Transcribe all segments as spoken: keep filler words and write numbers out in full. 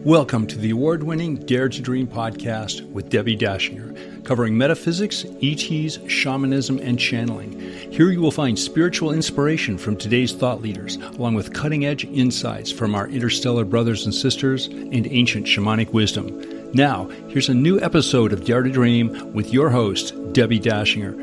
Welcome to the award-winning Dare to Dream podcast with Debbie Dashinger, covering metaphysics, E Ts, shamanism, and channeling. Here you will find spiritual inspiration from today's thought leaders, along with cutting-edge insights from our interstellar brothers and sisters and ancient shamanic wisdom. Now, here's a new episode of Dare to Dream with your host, Debbie Dashinger.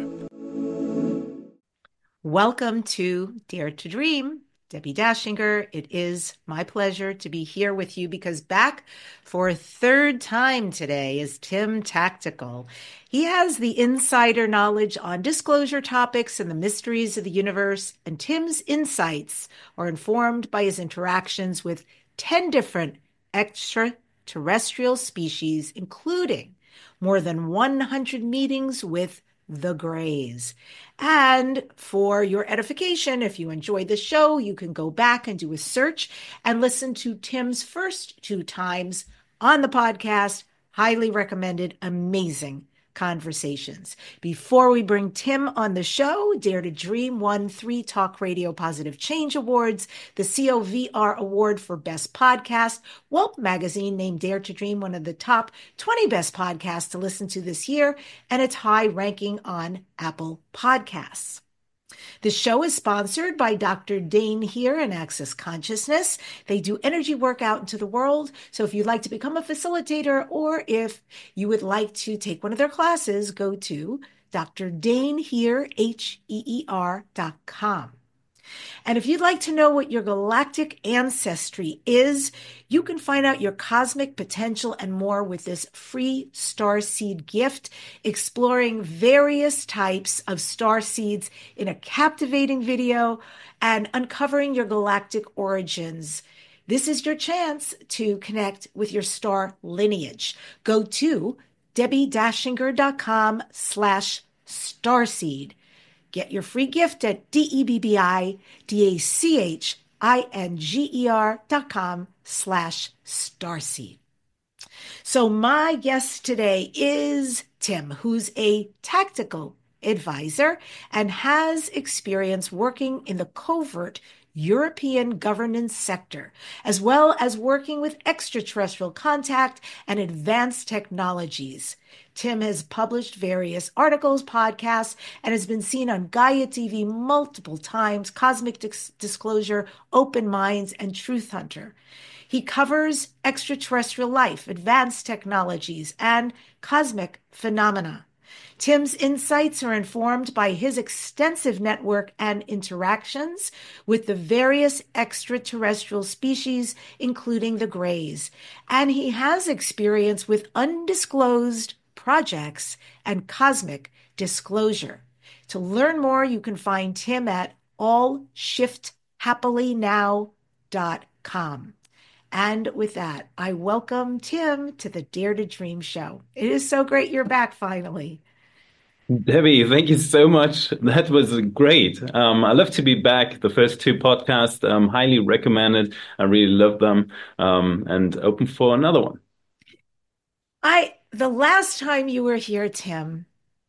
Welcome to Dare to Dream. Debbie Dashinger. It is my pleasure to be here with you because back for a third time today is Tim Tactical. He has the insider knowledge on disclosure topics and the mysteries of the universe, and Tim's insights are informed by his interactions with ten different extraterrestrial species, including more than one hundred meetings with the Greys. And for your edification, if you enjoyed the show, you can go back and do a search and listen to Tim's first two times on the podcast. Highly recommended. Amazing conversations. Before we bring Tim on the show, Dare to Dream won three Talk Radio Positive Change Awards, the C O V R Award for Best Podcast. Whoop Magazine named Dare to Dream one of the top twenty best podcasts to listen to this year, and its high ranking on Apple Podcasts. The show is sponsored by Doctor Dane here and Access Consciousness. They do energy work out into the world. So if you'd like to become a facilitator or if you would like to take one of their classes, go to Doctor Dane Here, H E E R dot com. And if you'd like to know what your galactic ancestry is, you can find out your cosmic potential and more with this free starseed gift, exploring various types of star seeds in a captivating video and uncovering your galactic origins. This is your chance to connect with your star lineage. Go to Debbie Dashinger dot com slash starseed. Get your free gift at D-E-B-B-I-D-A-C-H-I-N-G-E-R dot com slash starseed. So my guest today is Tim, who's a tactical advisor and has experience working in the covert European governance sector, as well as working with extraterrestrial contact and advanced technologies. Tim has published various articles, podcasts, and has been seen on Gaia T V multiple times, Cosmic Dis- Disclosure, Open Minds, and Truth Hunter. He covers extraterrestrial life, advanced technologies, and cosmic phenomena. Tim's insights are informed by his extensive network and interactions with the various extraterrestrial species, including the Greys, and he has experience with undisclosed projects and cosmic disclosure. To learn more, you can find Tim at all shift happily now dot com. And with that, I welcome Tim to the Dare to Dream show. It is so great you're back finally. Debbie, thank you so much. That was great. Um, I love to be back. The first two podcasts, um, highly recommended. I really love them, um, and open for another one. I the last time you were here, Tim,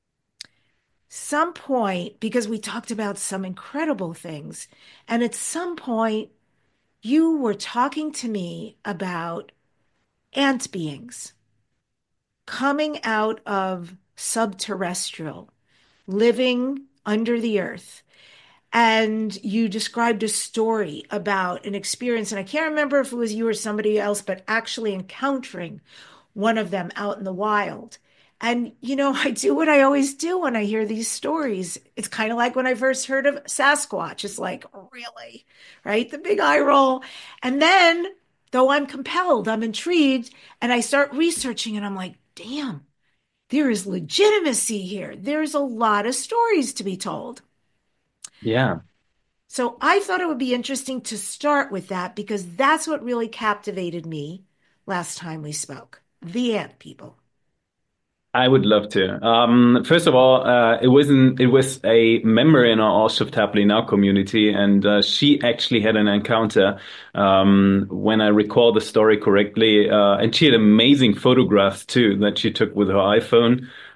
some point, because we talked about some incredible things, and at some point you were talking to me about ant beings coming out of subterrestrial, living under the earth. And you described a story about an experience, and I can't remember if it was you or somebody else, but actually encountering one of them out in the wild. And, you know, I do what I always do when I hear these stories. It's kind of like when I first heard of Sasquatch. It's like, really? Right? The big eye roll. And then, though I'm compelled, I'm intrigued, and I start researching, and I'm like, damn, there is legitimacy here. There's a lot of stories to be told. Yeah. So I thought it would be interesting to start with that because that's what really captivated me last time we spoke. The ant people. I would love to. Um, first of all, uh, it wasn't, it was a member in our All Shift Happily Now community, and uh, she actually had an encounter, um, when I recall the story correctly, uh, and she had amazing photographs too that she took with her iPhone.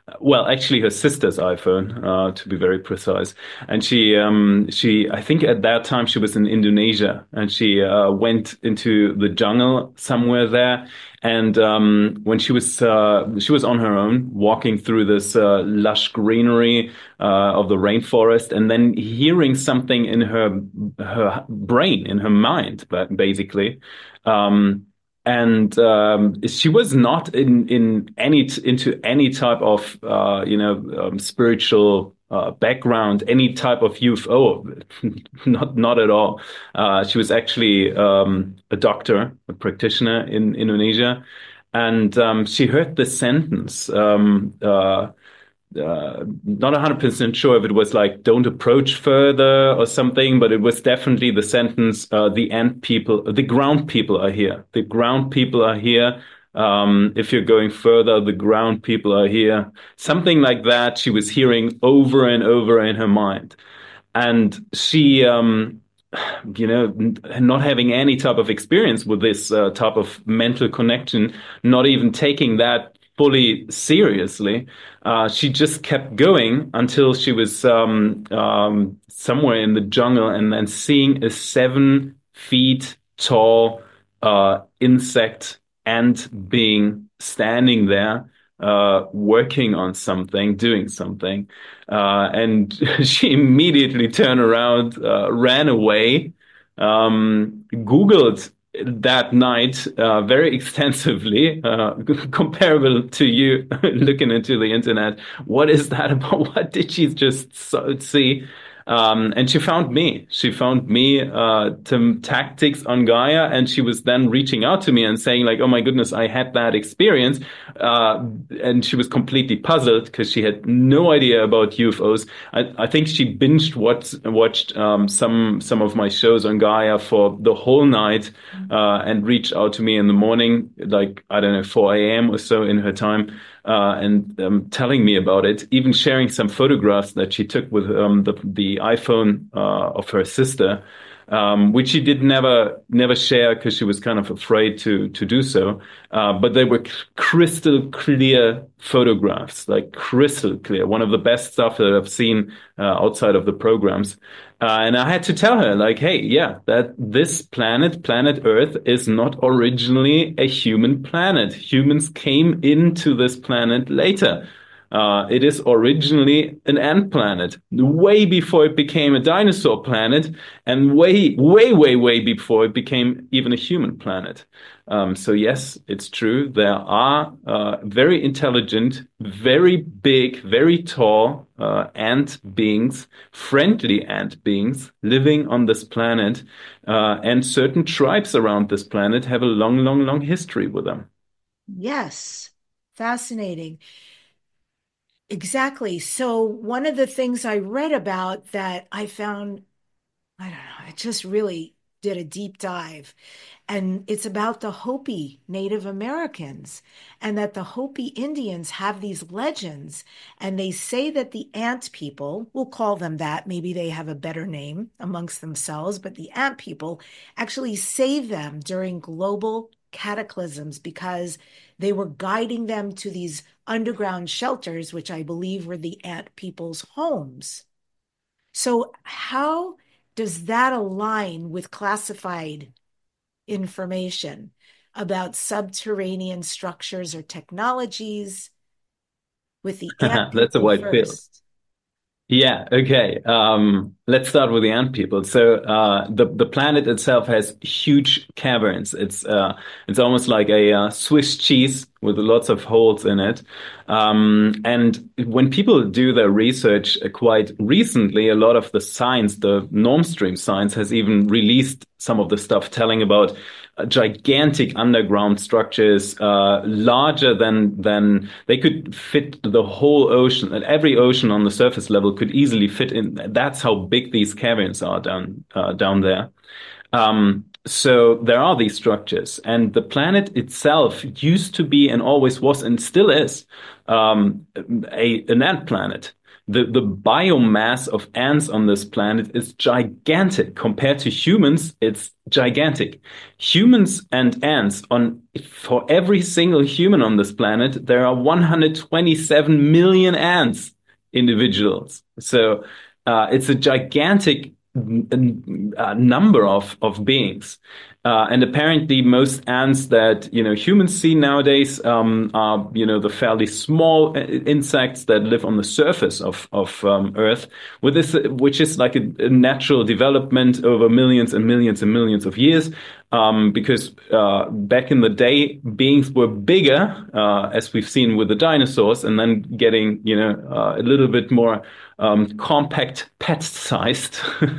well, actually her sister's iPhone, uh, to be very precise. And she, um, she, I think at that time she was in Indonesia, and she, uh, went into the jungle somewhere there. And, um, when she was, uh, she was on her own, walking through this, uh, lush greenery, uh, of the rainforest, and then hearing something in her, her brain, in her mind, but basically. Um, and um, she was not in in any into any type of uh, you know um, spiritual uh, background, any type of U F O, not not at all. Uh, she was actually um, a doctor, a practitioner in Indonesia, and um, she heard this sentence. Um, uh, uh, not one hundred percent sure if it was like "don't approach further" or something, but it was definitely the sentence, uh, "the ant people, the ground people are here. The ground people are here. Um, if you're going further, the ground people are here." Something like that she was hearing over and over in her mind. And she, um, you know, not having any type of experience with this uh, type of mental connection, not even taking that fully seriously, uh, she just kept going until she was um, um, somewhere in the jungle, and then seeing a seven feet tall uh, insect ant being standing there, uh, working on something, doing something. Uh, and she immediately turned around, uh, ran away, um, Googled that night uh, very extensively, uh, comparable to you looking into the internet. What is that about? What did she just so- see? Um, and she found me. She found me, uh, Tim Tactics on Gaia, and she was then reaching out to me and saying like, "Oh my goodness, I had that experience." Uh, and she was completely puzzled because she had no idea about U F Os. I, I think she binged what, watched um, some some of my shows on Gaia for the whole night, uh, and reached out to me in the morning, like, I don't know, four a m or so in her time. Uh, and um, telling me about it, even sharing some photographs that she took with um, the the iPhone uh, of her sister, um, which she did never never share because she was kind of afraid to to do so. Uh, but they were crystal clear photographs, like crystal clear. One of the best stuff that I've seen uh, outside of the programs. Uh, and I had to tell her, like, hey, yeah, that this planet, planet Earth, is not originally a human planet. Humans came into this planet later. Uh, it is originally an ant planet, way before it became a dinosaur planet, and way, way, way, way before it became even a human planet. Um, so yes, it's true. There are uh, very intelligent, very big, very tall uh, ant beings, friendly ant beings living on this planet, uh, and certain tribes around this planet have a long, long, long history with them. Yes, fascinating. Exactly. So one of the things I read about that I found, I don't know, it just really did a deep dive. And it's about the Hopi Native Americans, and that the Hopi Indians have these legends. And they say that the ant people, we'll call them that, maybe they have a better name amongst themselves, but the ant people actually save them during global cataclysms because they were guiding them to these underground shelters, which I believe were the ant people's homes. So, how does that align with classified information about subterranean structures or technologies with the ant That's a people wide field. first? Yeah, okay. Um, let's start with the ant people. So, uh, the the planet itself has huge caverns. It's uh, it's almost like a uh, Swiss cheese with lots of holes in it. Um, and when people do their research, uh, quite recently, a lot of the science, the Normstream science, has even released some of the stuff telling about uh, gigantic underground structures, uh, larger than than they could fit the whole ocean. And every ocean on the surface level could easily fit in. That's how big these caverns are down uh, down there. Um, so there are these structures, and the planet itself used to be and always was and still is um, a an ant planet. The, the biomass of ants on this planet is gigantic. Compared to humans, it's gigantic. Humans and ants on, for every single human on this planet, there are one hundred twenty-seven million ants individuals. So, uh, it's a gigantic uh, number of, of beings. Uh, and apparently most ants that, you know, humans see nowadays, um, are, you know, the fairly small insects that live on the surface of, of, um, Earth, with this, which is like a, a natural development over millions and millions and millions of years. Um, because, uh, back in the day, beings were bigger, uh, as we've seen with the dinosaurs, and then getting, you know, uh, a little bit more, um, compact, pet-sized.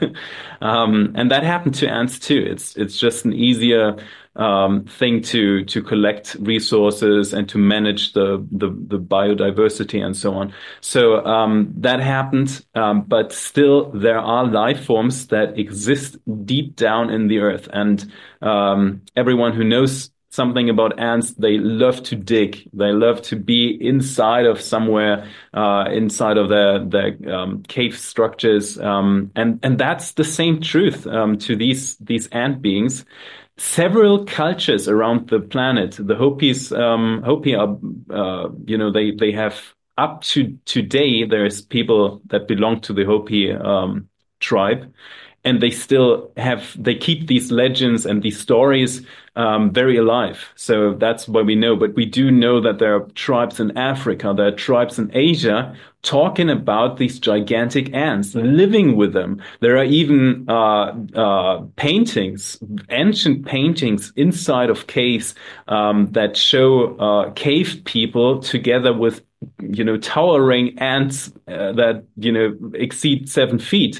um, and that happened to ants too. It's, it's just an easier, um, thing to, to collect resources and to manage the, the, the biodiversity and so on. So, um, that happened. Um, but still there are life forms that exist deep down in the earth. And, um, everyone who knows something about ants, they love to dig. They love to be inside of somewhere, uh, inside of their, their, um, cave structures. Um, and, and that's the same truth, um, to these, these ant beings. Several cultures around the planet, the Hopis, um, Hopi are, uh, you know, they, they have up to today, there's people that belong to the Hopi, um, tribe. And they still have, they keep these legends and these stories, um, very alive. So that's what we know. But we do know that there are tribes in Africa, there are tribes in Asia talking about these gigantic ants, living with them. There are even, uh, uh, paintings, ancient paintings inside of caves, um, that show, uh, cave people together with, you know, towering ants, uh, that, you know, exceed seven feet.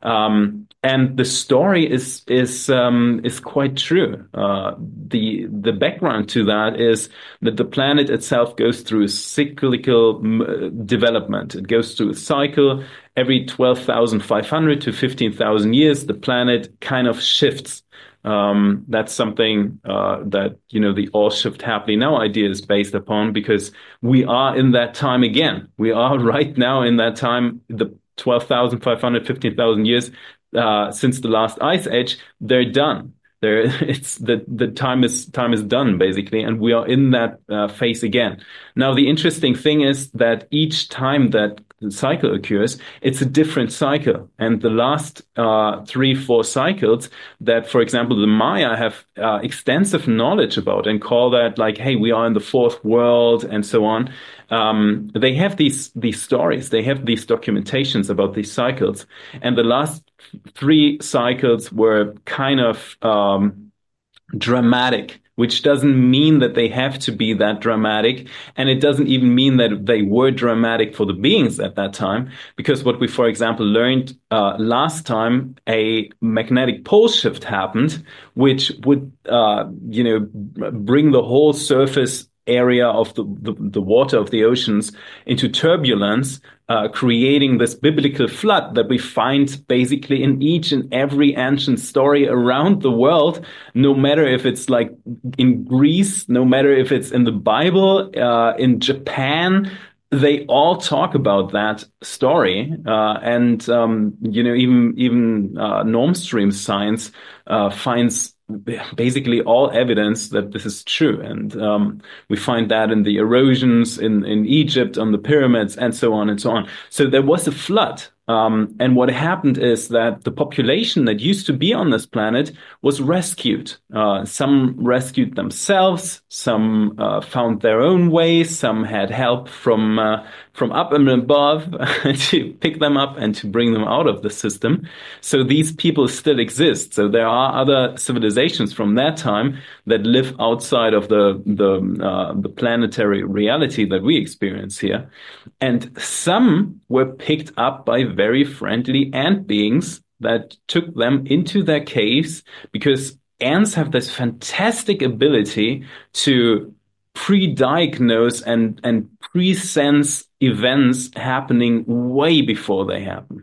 Um, and the story is is um, is quite true. Uh, the the background to that is that the planet itself goes through a cyclical m- development. It goes through a cycle every twelve thousand five hundred to fifteen thousand years. The planet kind of shifts. Um, that's something uh, that, you know, the all shift happily now idea is based upon, because we are in that time again. We are right now in that time. The twelve thousand five hundred, fifteen thousand years uh, since the last ice age, they're done. There, it's the the time is time is done basically, and we are in that uh, phase again. Now, the interesting thing is that each time that the cycle occurs, it's a different cycle, and the last uh, three, four cycles that, for example, the Maya have uh, extensive knowledge about and call that like, hey, we are in the fourth world and so on. Um, they have these these stories, they have these documentations about these cycles, and the last three cycles were kind of um, dramatic, which doesn't mean that they have to be that dramatic. And it doesn't even mean that they were dramatic for the beings at that time, because what we, for example, learned uh, last time, a magnetic pole shift happened, which would, uh, you know, bring the whole surface area of the, the, the water of the oceans into turbulence, uh, creating this biblical flood that we find basically in each and every ancient story around the world, no matter if it's like in Greece, no matter if it's in the Bible, uh, in Japan. They all talk about that story, uh, and um, you know, even even uh, normstream science uh, finds basically all evidence that this is true, and um, we find that in the erosions in in Egypt, on the pyramids, and so on and so on. So there was a flood. Um, and what happened is that the population that used to be on this planet was rescued. Uh, some rescued themselves, some uh, found their own ways, some had help from uh, from up and above to pick them up and to bring them out of the system. So these people still exist. So there are other civilizations from that time that live outside of the the uh, the planetary reality that we experience here, and some were picked up by very friendly ant beings that took them into their caves, because ants have this fantastic ability to pre-diagnose and and pre-sense events happening way before they happen.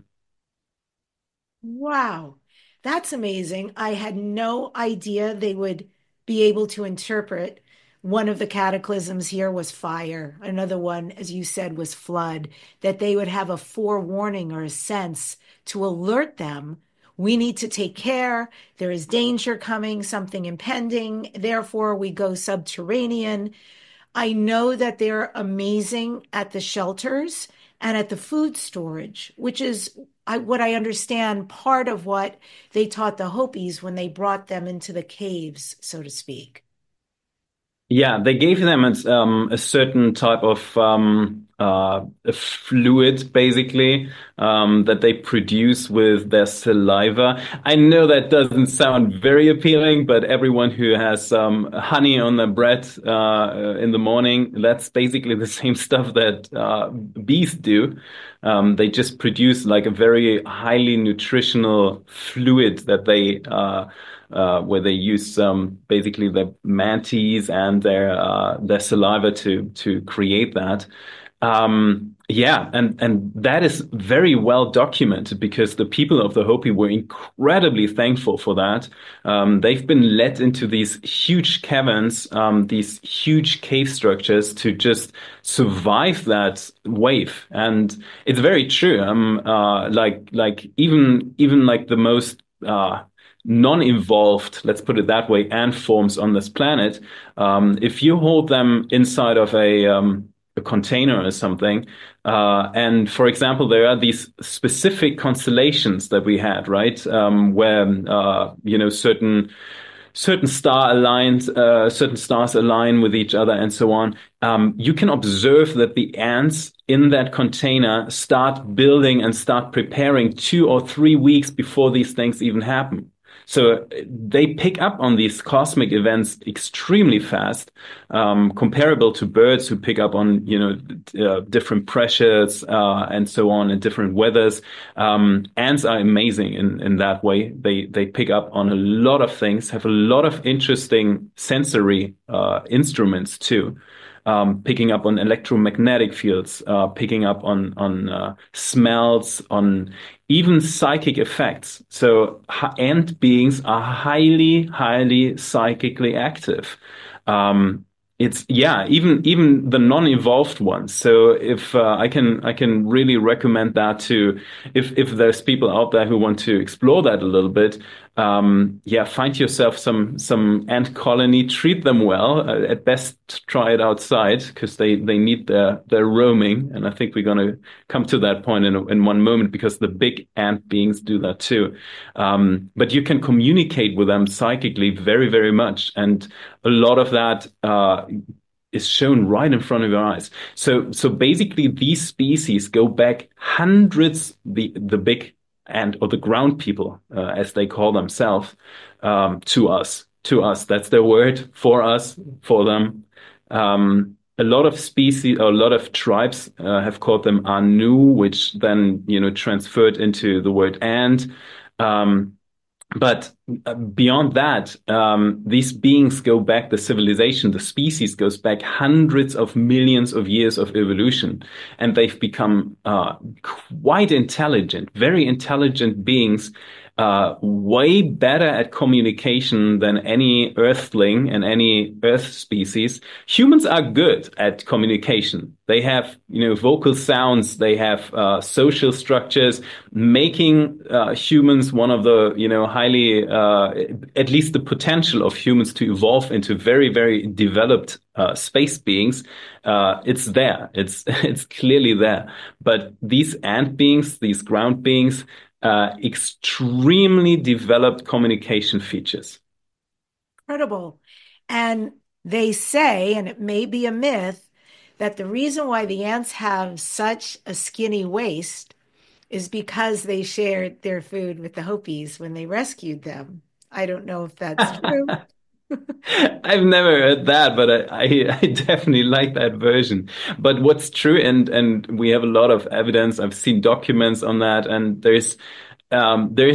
Wow, that's amazing. I had no idea they would be able to interpret one of the cataclysms here was fire. Another one, as you said, was flood, that they would have a forewarning or a sense to alert them. We need to take care. There is danger coming, something impending. Therefore, we go subterranean. I know that they're amazing at the shelters and at the food storage, which is I, what I understand part of what they taught the Hopis when they brought them into the caves, so to speak. Yeah, they gave them a, um, a certain type of um, uh, a fluid, basically, um, that they produce with their saliva. I know that doesn't sound very appealing, but everyone who has um, honey on their bread uh, in the morning, that's basically the same stuff that uh, bees do. Um, they just produce like a very highly nutritional fluid that they uh, Uh, where they use um, basically their mantis and their uh, their saliva to to create that. Um, yeah, and and that is very well documented because the people of the Hopi were incredibly thankful for that. Um, they've been led into these huge caverns, um, these huge cave structures to just survive that wave, and it's very true. Um, uh, like like even even like the most uh, non-evolved, let's put it that way, ant forms on this planet, um, if you hold them inside of a, um, a container or something, uh, and for example, there are these specific constellations that we had, right, um, where, uh, you know, certain certain star aligned, uh, certain stars align with each other and so on. Um, you can observe that the ants in that container start building and start preparing two or three weeks before these things even happen. So they pick up on these cosmic events extremely fast, um, comparable to birds who pick up on, you know, uh, different pressures uh, and so on and different weathers. Um, ants are amazing in, in that way. They they pick up on a lot of things, have a lot of interesting sensory uh, instruments too. Um, picking up on electromagnetic fields, uh, picking up on on uh, smells, on even psychic effects. So ant beings are highly, highly psychically active. Um, it's yeah, even even the non-evolved ones. So if uh, I can I can really recommend that to if if there's people out there who want to explore that a little bit. Um, yeah, find yourself some some ant colony, treat them well. Uh, at best, try it outside because they they need their their roaming. And I think we're going to come to that point in in one moment because the big ant beings do that too. Um, but you can communicate with them psychically very very much, and a lot of that uh, is shown right in front of your eyes. So so basically, these species go back hundreds. The the big and or the ground people, uh, as they call themselves, um, to us, to us. That's their word, for us, for them. Um, a lot of species, or a lot of tribes uh, have called them Anu, which then, you know, transferred into the word ant. Um, But beyond that, um, these beings go back, the civilization, the species goes back hundreds of millions of years of evolution. And they've become uh, quite intelligent, very intelligent beings, uh, way better at communication than any earthling and any earth species. Humans are good at communication. They have, you know, vocal sounds. They have uh, social structures, making uh, humans one of the, you know, highly, uh, at least the potential of humans to evolve into very, very developed uh, space beings. Uh, it's there. It's it's clearly there. But these ant beings, these ground beings, uh, extremely developed communication features. Incredible. And they say, and it may be a myth, that the reason why the ants have such a skinny waist is because they shared their food with the Hopis when they rescued them. I don't know if that's true. I've never heard that, but I, I, I definitely like that version. But what's true, and and we have a lot of evidence. I've seen documents on that, and there's um, there's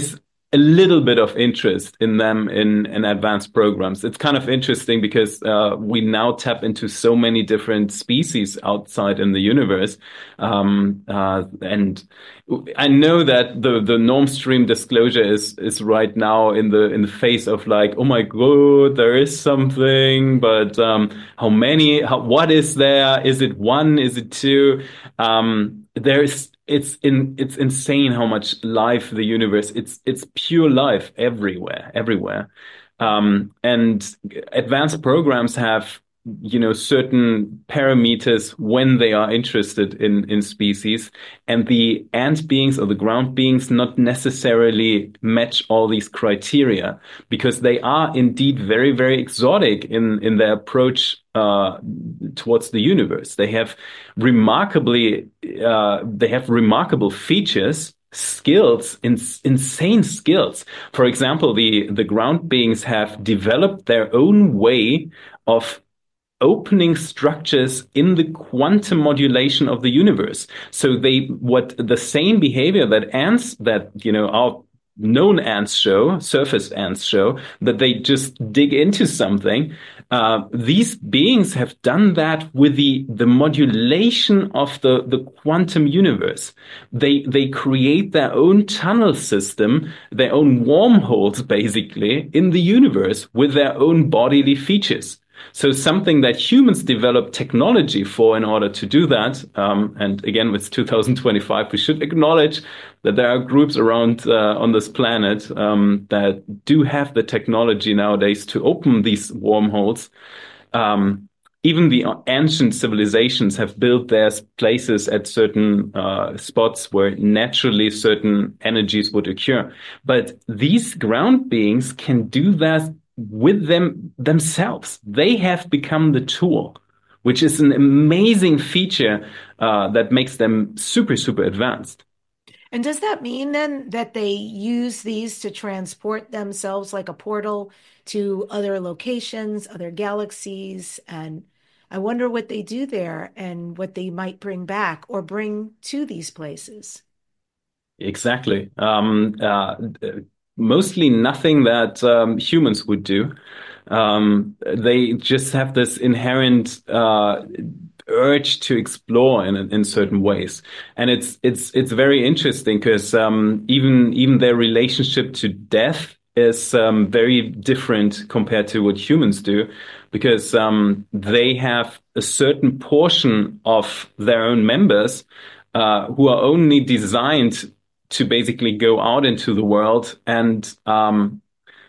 a little bit of interest in them in, in advanced programs. It's kind of interesting because uh, we now tap into so many different species outside in the universe. Um, uh, and I know that the, the norm stream disclosure is, is right now in the, in the face of like, oh my God, there is something, but, um, how many, how, what is there? Is it one? Is it two? Um, there's, it's in, it's insane how much life the universe, it's, it's pure life everywhere, everywhere. Um, and advanced programs have, you know, certain parameters when they are interested in, in species, and the ant beings or the ground beings not necessarily match all these criteria because they are indeed very, very exotic in, in their approach uh, towards the universe. They have remarkably, uh, they have remarkable features, skills, ins insane skills. For example, the, the ground beings have developed their own way of opening structures in the quantum modulation of the universe. So they, what the same behavior that ants, that, you know, our known ants show, surface ants show, that they just dig into something. Uh, these beings have done that with the, the modulation of the, the quantum universe. They, they create their own tunnel system, their own wormholes, basically, in the universe with their own bodily features. So something that humans develop technology for in order to do that. Um, and again, with two thousand twenty-five, we should acknowledge that there are groups around uh, on this planet um, that do have the technology nowadays to open these wormholes. Um, even the ancient civilizations have built their places at certain uh, spots where naturally certain energies would occur. But these ground beings can do that with them themselves. They have become the tool, which is an amazing feature uh, that makes them super, super advanced. And does that mean then that they use these to transport themselves like a portal to other locations, other galaxies? And I wonder what they do there and what they might bring back or bring to these places. Exactly. Um, uh, mostly nothing that um, humans would do. Um, they just have this inherent uh, urge to explore in in certain ways, and it's it's it's very interesting because um, even even their relationship to death is um, very different compared to what humans do, because um, they have a certain portion of their own members uh, who are only designed to basically go out into the world and um,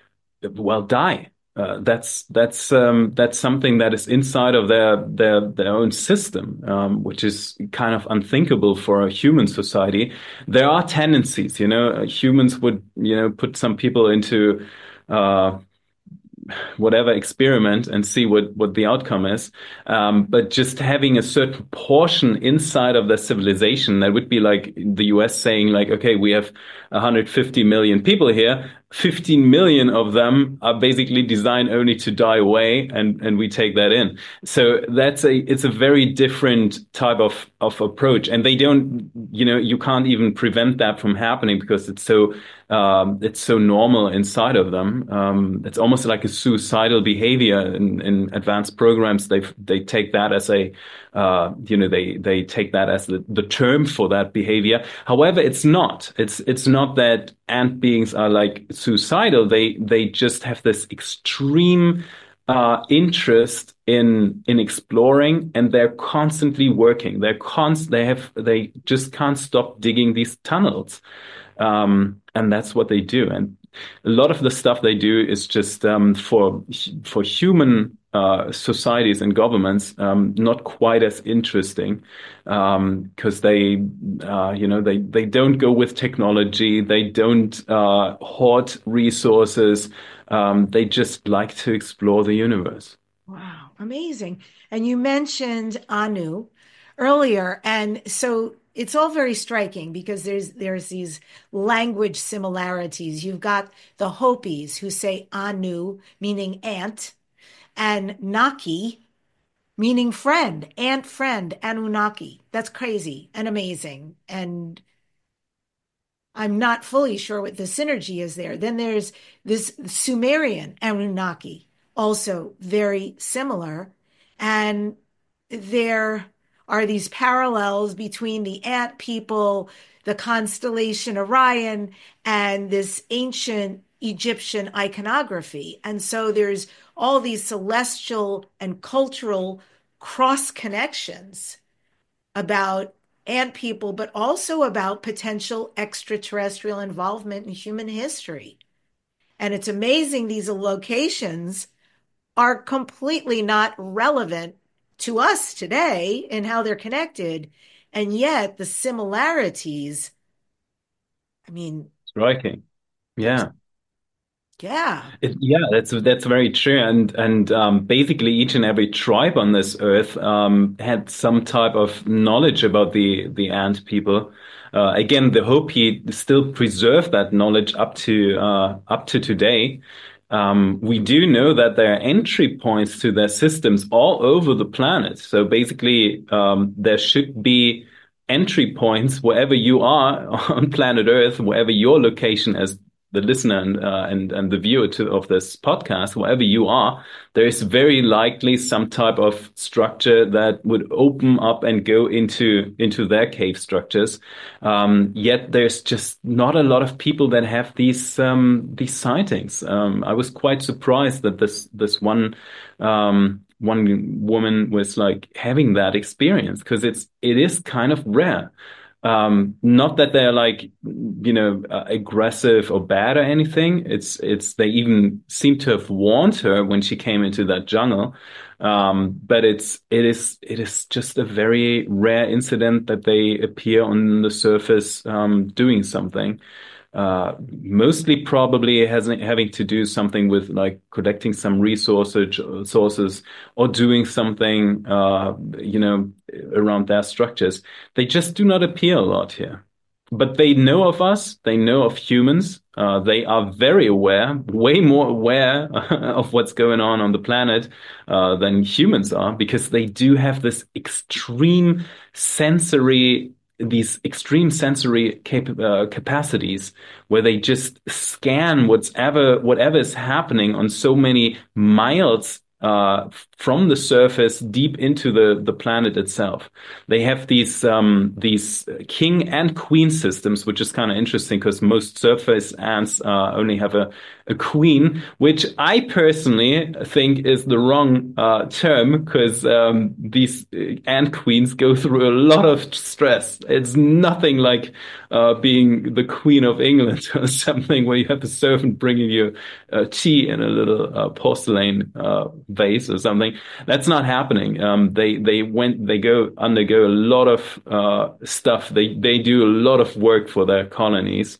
well die. Uh, that's that's um, that's something that is inside of their their their own system, um, which is kind of unthinkable for a human society. There are tendencies, you know, humans would, you know, put some people into uh, whatever experiment and see what, what the outcome is. Um, but just having a certain portion inside of the civilization, that would be like the U S saying like, okay, we have one hundred fifty million people here. fifteen million of them are basically designed only to die away, and, and we take that in. So that's a, it's a very different type of, of approach. And they don't, you know, you can't even prevent that from happening because it's so, um, it's so normal inside of them. Um, it's almost like a suicidal behavior in, in advanced programs. They, they take that as a, uh, you know, they, they take that as the, the term for that behavior. However, it's not, it's, it's not that ant beings are like suicidal. They, they just have this extreme, uh, interest in, in exploring, and they're constantly working. They're const, they have, they just can't stop digging these tunnels. Um, and that's what they do. And a lot of the stuff they do is just, um, for, for human, uh, societies and governments, um, not quite as interesting, um, because they, uh, you know, they, they don't go with technology. They don't, uh, hoard resources. Um, they just like to explore the universe. Wow, amazing. And you mentioned Anu earlier, and so it's all very striking because there's there's these language similarities. You've got the Hopis who say Anu, meaning ant, and Naki, meaning friend, ant friend, Anunnaki. That's crazy and amazing. And I'm not fully sure what the synergy is there. Then there's this Sumerian Anunnaki, also very similar. And there are these parallels between the ant people, the constellation Orion, and this ancient Egyptian iconography. And so there's all these celestial and cultural cross connections about ant people, but also about potential extraterrestrial involvement in human history. And it's amazing these locations are completely not relevant to us today and how they're connected. And yet the similarities, I mean, Striking. Yeah. yeah. It, yeah, that's that's very true, and and um, basically each and every tribe on this earth um, had some type of knowledge about the the ant people. Uh, again, the Hopi still preserve that knowledge up to uh, up to today. Um, we do know that there are entry points to their systems all over the planet. So basically, um, there should be entry points wherever you are on planet Earth, wherever your location as the listener and uh, and and the viewer to, of this podcast, wherever you are, there is very likely some type of structure that would open up and go into into their cave structures. Um, yet there's just not a lot of people that have these um, these sightings. Um, I was quite surprised that this this one. Um, one woman was like having that experience because it's it is kind of rare. Um, not that they're like, you know, uh, aggressive or bad or anything. It's, it's, they even seem to have warned her when she came into that jungle. Um, but it's, it is, it is just a very rare incident that they appear on the surface, um, doing something. Uh, mostly probably has having to do something with like collecting some resources, sources, or doing something, uh, you know, around their structures. They just do not appear a lot here. But they know of us. They know of humans. Uh, they are very aware, way more aware of what's going on on the planet uh, than humans are, because they do have this extreme sensory these extreme sensory cap- uh, capacities where they just scan whatever whatever is happening on so many miles uh, from the surface deep into the the planet itself. They have these um, these king and queen systems, which is kind of interesting because most surface ants uh, only have a a queen, which I personally think is the wrong uh, term because um, these ant queens go through a lot of stress. It's nothing like uh, being the Queen of England or something where you have a servant bringing you uh, tea in a little uh, porcelain uh, vase or something. That's not happening. Um, they they went they go undergo a lot of uh, stuff. They they do a lot of work for their colonies.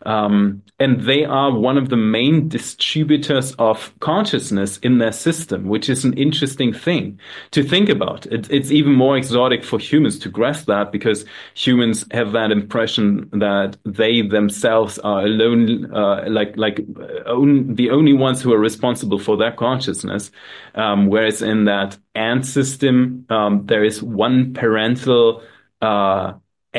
Um, and they are one of the main distributors of consciousness in their system, which is an interesting thing to think about. It, it's even more exotic for humans to grasp that because humans have that impression that they themselves are alone, uh, like like own, the only ones who are responsible for their consciousness. Um, whereas in that ant system, um, there is one parental uh,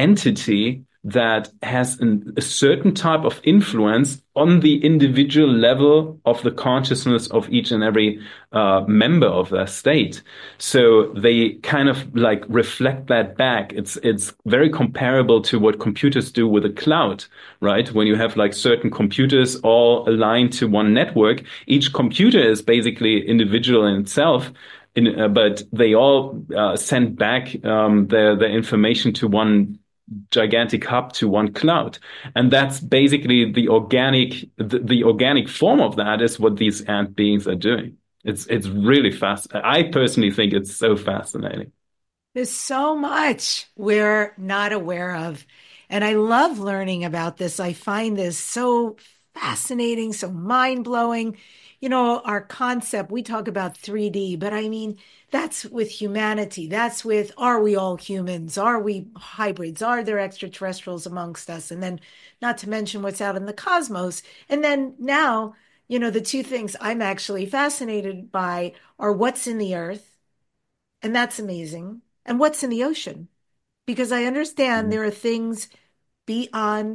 entity that has an, a certain type of influence on the individual level of the consciousness of each and every uh, member of their state. So they kind of like reflect that back. It's it's very comparable to what computers do with a cloud, right? When you have like certain computers all aligned to one network, each computer is basically individual in itself. In, uh, but they all uh, send back um, their their information to one gigantic hub, to one cloud, and that's basically the organic the, the organic form of that is what these ant beings are doing. It's it's really fast. I personally think it's so fascinating. There's so much we're not aware of. And I love learning about this. I find this so fascinating, so mind blowing. You know, our concept, we talk about three D, but I mean, that's with humanity. That's with, are we all humans? Are we hybrids? Are there extraterrestrials amongst us? And then, not to mention what's out in the cosmos. And then now, you know, the two things I'm actually fascinated by are what's in the earth, and that's amazing, and what's in the ocean, because I understand there are things beyond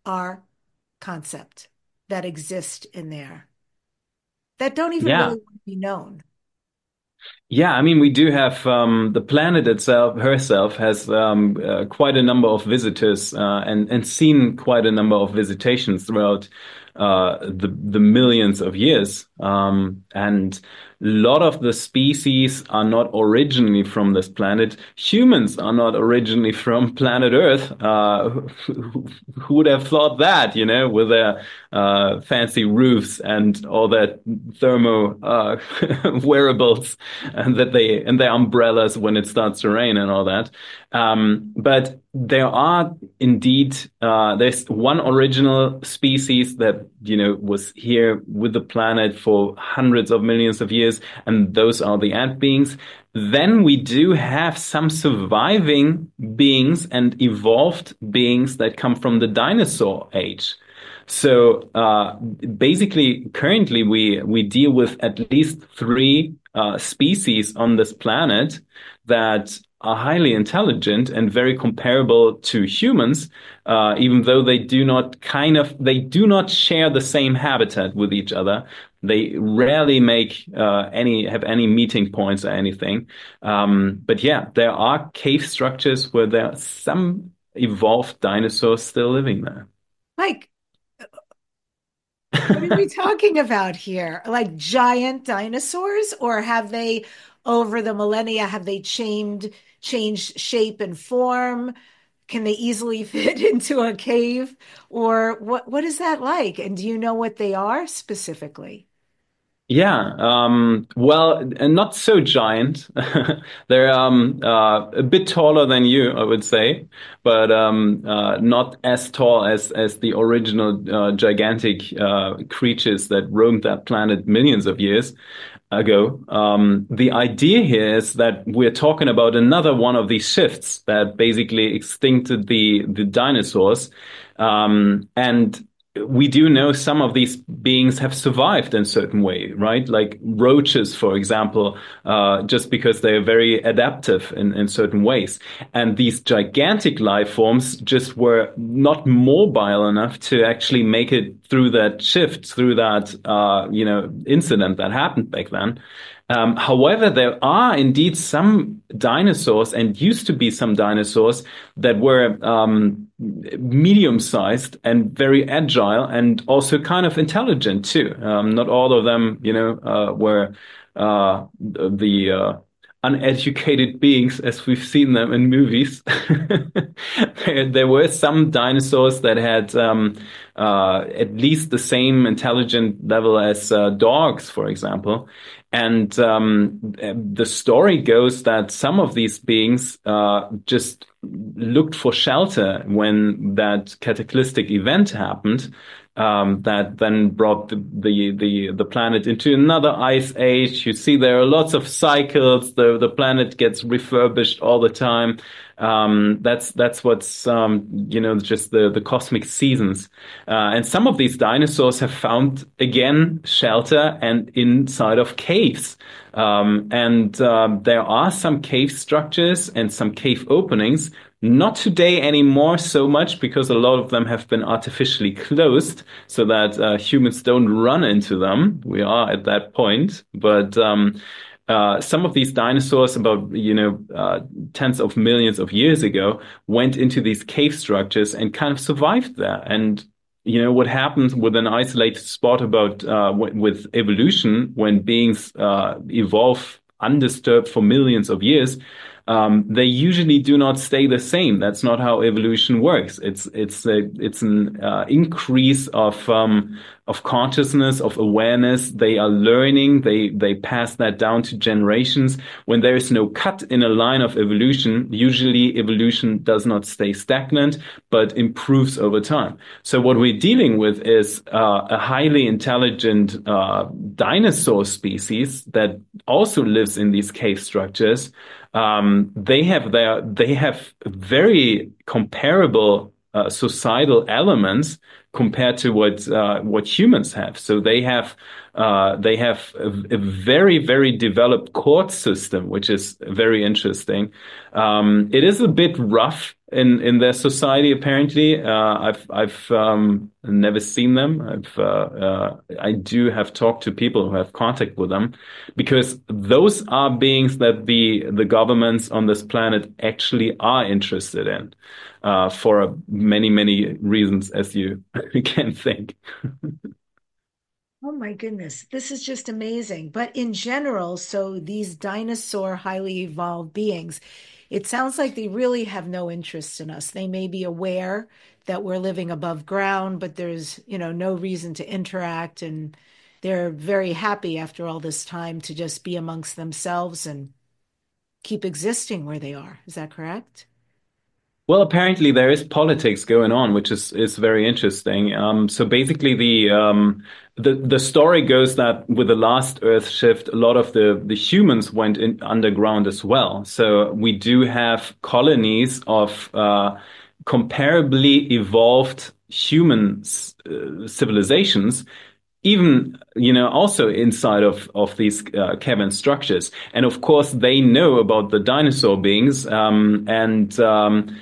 our concept that exist in there that don't even Yeah. really want to be known. Yeah, I mean, we do have um, the planet itself, herself, has um, uh, quite a number of visitors uh, and and seen quite a number of visitations throughout uh, the the millions of years. Um, and a lot of the species are not originally from this planet. Humans are not originally from planet Earth. Uh, who, who would have thought that, you know, with their uh, fancy roofs and all that thermo uh, wearables and that they and their umbrellas when it starts to rain and all that. Um, but there are indeed uh, there's one original species that you know was here with the planet for hundreds of millions of years, and those are the ant beings. Then we do have some surviving beings and evolved beings that come from the dinosaur age. So uh, basically, currently we we deal with at least three uh, species on this planet that are highly intelligent and very comparable to humans, uh, even though they do not kind of they do not share the same habitat with each other. They rarely make uh, any have any meeting points or anything. Um, but yeah, there are cave structures where there are some evolved dinosaurs still living there. Like, what are we talking about here? Like giant dinosaurs, or have they, over the millennia, have they changed changed shape and form? Can they easily fit into a cave? Or what what is that like? And do you know what they are specifically? Yeah, um, well, and not so giant. They're um, uh, a bit taller than you, I would say, but um, uh, not as tall as as the original uh, gigantic uh, creatures that roamed that planet millions of years ago. Um, the idea here is that we're talking about another one of these shifts that basically extincted the the dinosaurs, um, and we do know some of these beings have survived in a certain way, right? Like roaches, for example, uh, just because they are very adaptive in, in certain ways. And these gigantic life forms just were not mobile enough to actually make it through that shift, through that, uh, you know, incident that happened back then. Um, however, there are indeed some dinosaurs, and used to be some dinosaurs that were um, medium-sized and very agile, and also kind of intelligent too. Um, not all of them, you know, uh, were uh, the uh, uneducated beings as we've seen them in movies. there, there were some dinosaurs that had um, uh, at least the same intelligent level as uh, dogs, for example. And um, the story goes that some of these beings uh, just looked for shelter when that cataclysmic event happened, um, that then brought the, the the the planet into another ice age. You see, there are lots of cycles. The the planet gets refurbished all the time. Um, that's that's what's um, you know just the the cosmic seasons. Uh, and some of these dinosaurs have found again shelter and inside of caves. Um, and um, there are some cave structures and some cave openings. Not today anymore so much, because a lot of them have been artificially closed so that uh, humans don't run into them. We are at that point, but um, uh, some of these dinosaurs, about you know uh, tens of millions of years ago, went into these cave structures and kind of survived there. And you know what happens with an isolated spot about uh, w- with evolution when beings uh, evolve undisturbed for millions of years. Um, they usually do not stay the same. That's not how evolution works. It's it's a it's an uh, increase of um, of consciousness, of awareness. They are learning. They they pass that down to generations. When there is no cut in a line of evolution, usually evolution does not stay stagnant, but improves over time. So what we're dealing with is uh, a highly intelligent uh, dinosaur species that also lives in these cave structures. Um, they have their they have very comparable uh, societal elements compared to what uh, what humans have. So they have uh, they have a, a very very developed court system, which is very interesting. Um, it is a bit rough in in their society. Apparently, uh, I've I've um, never seen them. I've uh, uh, I do have talked to people who have contact with them, because those are beings that the the governments on this planet actually are interested in, uh, for many many reasons, as you can think. Oh my goodness, this is just amazing. But in general, so these dinosaur highly evolved beings, it sounds like they really have no interest in us. They may be aware that we're living above ground, but there's, you know, no reason to interact, and they're very happy after all this time to just be amongst themselves and keep existing where they are. Is that correct? Well, apparently there is politics going on, which is is very interesting. Um, so basically, the um, the the story goes that with the last Earth shift, a lot of the the humans went in underground as well. So we do have colonies of uh, comparably evolved human uh, civilizations, even, you know, also inside of of these uh, cavern structures. And of course they know about the dinosaur beings, um and um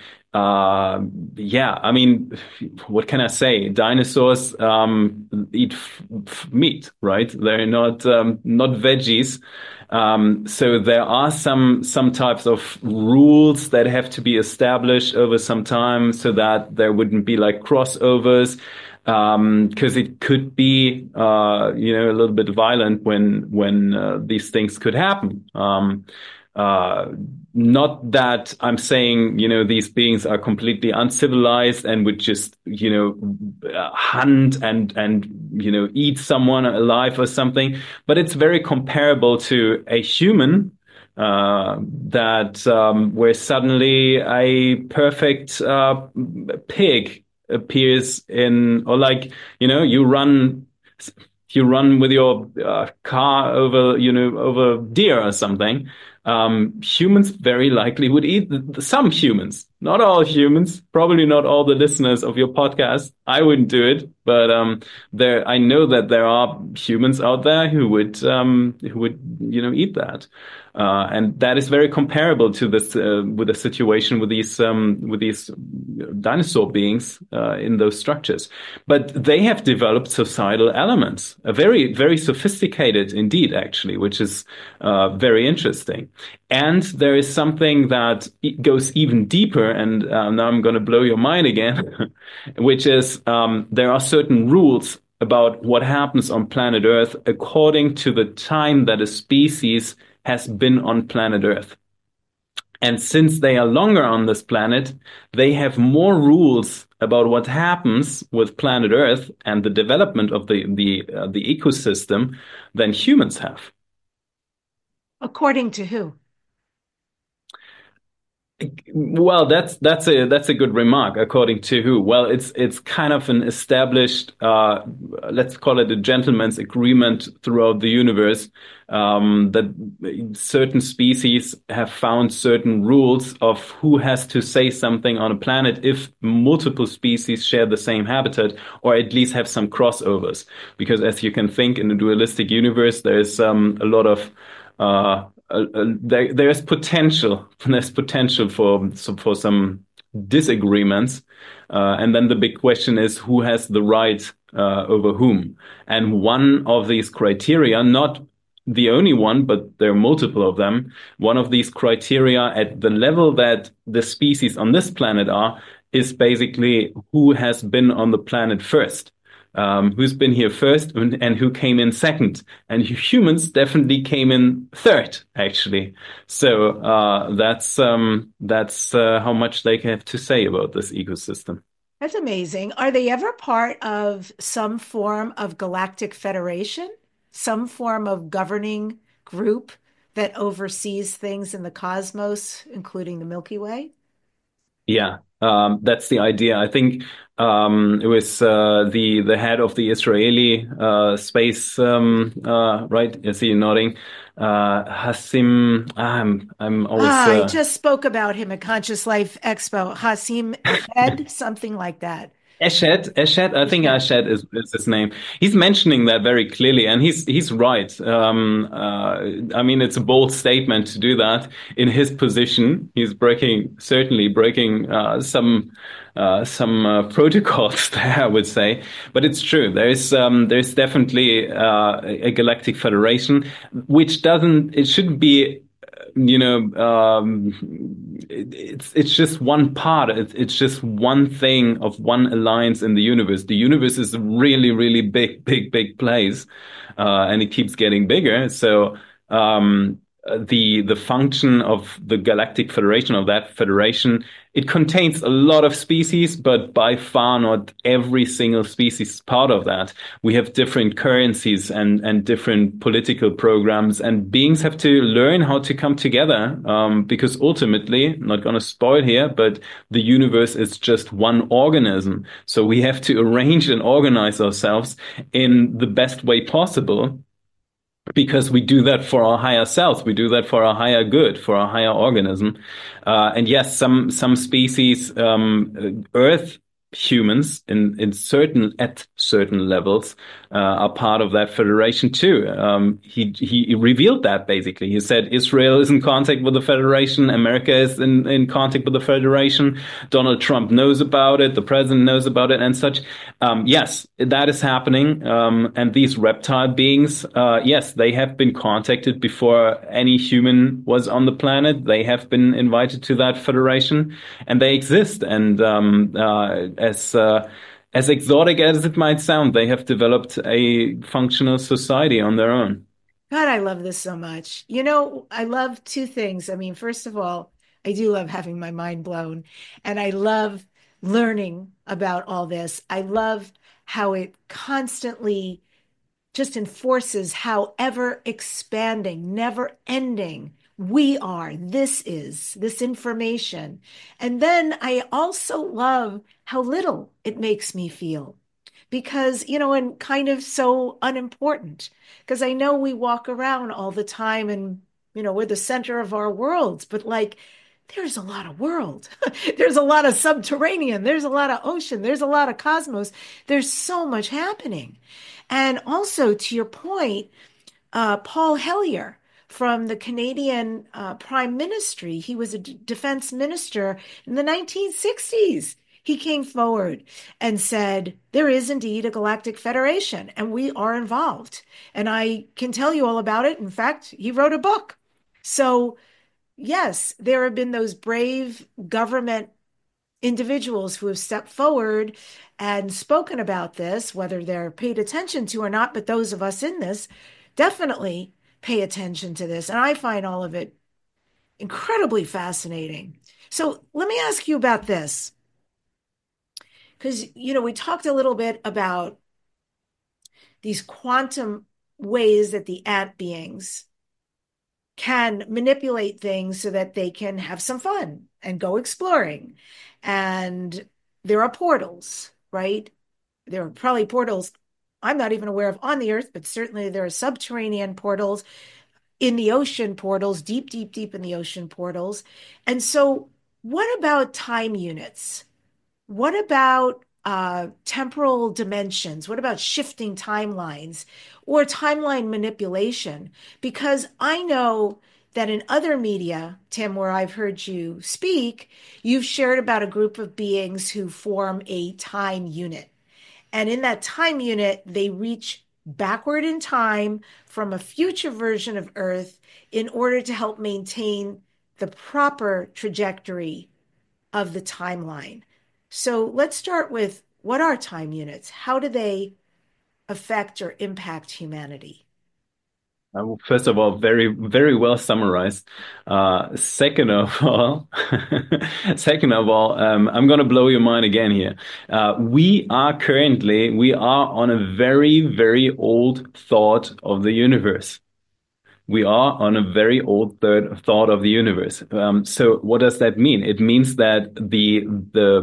uh yeah, I mean, what can I say? Dinosaurs um eat f f meat, right? They're not um not veggies. Um, so there are some some types of rules that have to be established over some time so that there wouldn't be like crossovers, um, because it could be, uh, you know, a little bit violent when when uh, these things could happen. Um, uh, Not that I'm saying, you know, these beings are completely uncivilized and would just, you know, uh, hunt and and you know eat someone alive or something, but it's very comparable to a human, uh, that um, where suddenly a perfect uh, pig appears in, or like, you know, you run you run with your uh, car over, you know, over deer or something. Um, humans very likely would eat some humans, not all humans, probably not all the listeners of your podcast. I wouldn't do it, but um, there, I know that there are humans out there who would, um, who would, you know, eat that. Uh, and that is very comparable to this, uh, with the situation with these, um, with these dinosaur beings, uh, in those structures. But they have developed societal elements, a very, very sophisticated indeed, actually, which is, uh, very interesting. And there is something that goes even deeper, and uh, now I'm going to blow your mind again, which is, um, there are certain rules about what happens on planet Earth according to the time that a species has been on planet Earth. And since they are longer on this planet, they have more rules about what happens with planet Earth and the development of the the uh, the ecosystem than humans have. According to who? Well, that's that's a that's a good remark. According to who? Well, it's it's kind of an established, uh, let's call it a gentleman's agreement throughout the universe, um, that certain species have found certain rules of who has to say something on a planet if multiple species share the same habitat, or at least have some crossovers. Because as you can think, in a dualistic universe, there's um, a lot of uh, uh, uh, there, there's potential. There's potential for for some disagreements, uh, and then the big question is who has the right uh, over whom. And one of these criteria, not the only one, but there are multiple of them. One of these criteria at the level that the species on this planet are is basically who has been on the planet first. Um, who's been here first and, and who came in second. And humans definitely came in third, actually. So uh, that's um, that's uh, how much they have to say about this ecosystem. That's amazing. Are they ever part of some form of galactic federation, some form of governing group that oversees things in the cosmos, including the Milky Way? Yeah, um, that's the idea. I think um, it was uh, the the head of the Israeli uh, space, um, uh, right? I see you nodding. Uh, Hassim. I'm I'm always. Ah, I Uh, just spoke about him at Conscious Life Expo. Hasim Effed, something like that. Eshet, Eshet, I think Eshet is, is his name. He's mentioning that very clearly, and he's he's right. Um, uh, I mean, it's a bold statement to do that in his position. He's breaking, certainly breaking uh, some uh, some uh, protocols there, I would say. But it's true. There's um, there's definitely uh, a galactic federation, which doesn't. It shouldn't be you know, um, it, it's it's just one part. It's it's just one thing of one alliance in the universe. The universe is a really, really big, big, big place, uh, and it keeps getting bigger. So um, uh, the the function of the Galactic Federation, of that federation, it contains a lot of species, but by far not every single species is part of that. We have different currencies and and different political programs, and beings have to learn how to come together. Um, because ultimately, I'm not going to spoil here, but the universe is just one organism. So we have to arrange and organize ourselves in the best way possible, because we do that for our higher self. We do that for our higher good, for our higher organism. Uh, and yes, some, some species, um, Earth humans in, in certain, at certain levels, uh, are part of that federation too. Um, he, he revealed that basically. He said Israel is in contact with the federation. America is in, in contact with the federation. Donald Trump knows about it. The president knows about it and such. Um, yes, that is happening. Um, and these reptile beings, uh, yes, they have been contacted before any human was on the planet. They have been invited to that federation, and they exist. And um, uh, as uh, as exotic as it might sound, they have developed a functional society on their own. God, I love this so much. You know, I love two things. I mean, first of all, I do love having my mind blown, and I love learning about all this. I love how it constantly just enforces how ever expanding, never ending we are. This is this information. And then I also love how little it makes me feel, because, you know, and kind of so unimportant, because I know we walk around all the time and, you know, we're the center of our worlds, but like, there's a lot of world. There's a lot of subterranean. There's a lot of ocean. There's a lot of cosmos. There's so much happening. And also, to your point, uh, Paul Hellyer from the Canadian uh, Prime Ministry, he was a d- defense minister in the nineteen sixties. He came forward and said, there is indeed a galactic federation and we are involved. And I can tell you all about it. In fact, he wrote a book. So yes, there have been those brave government individuals who have stepped forward and spoken about this, whether they're paid attention to or not, but those of us in this definitely pay attention to this. And I find all of it incredibly fascinating. So let me ask you about this. Because, you know, we talked a little bit about these quantum ways that the ant beings can manipulate things so that they can have some fun and go exploring. And there are portals, right? There are probably portals I'm not even aware of on the Earth, but certainly there are subterranean portals, in the ocean portals, deep, deep, deep in the ocean portals. And so what about time units? What about uh, temporal dimensions? What about shifting timelines or timeline manipulation? Because I know that in other media, Tim, where I've heard you speak, you've shared about a group of beings who form a time unit. And in that time unit, they reach backward in time from a future version of Earth in order to help maintain the proper trajectory of the timeline. So let's start with, what are time units? How do they affect or impact humanity? Uh, well, first of all, very, very well summarized. Uh, second of all, second of all, um, I'm going to blow your mind again here. Uh, we are currently, we are on a very, very old thought of the universe. We are on a very old third thought of the universe. Um, so what does that mean? It means that the, the,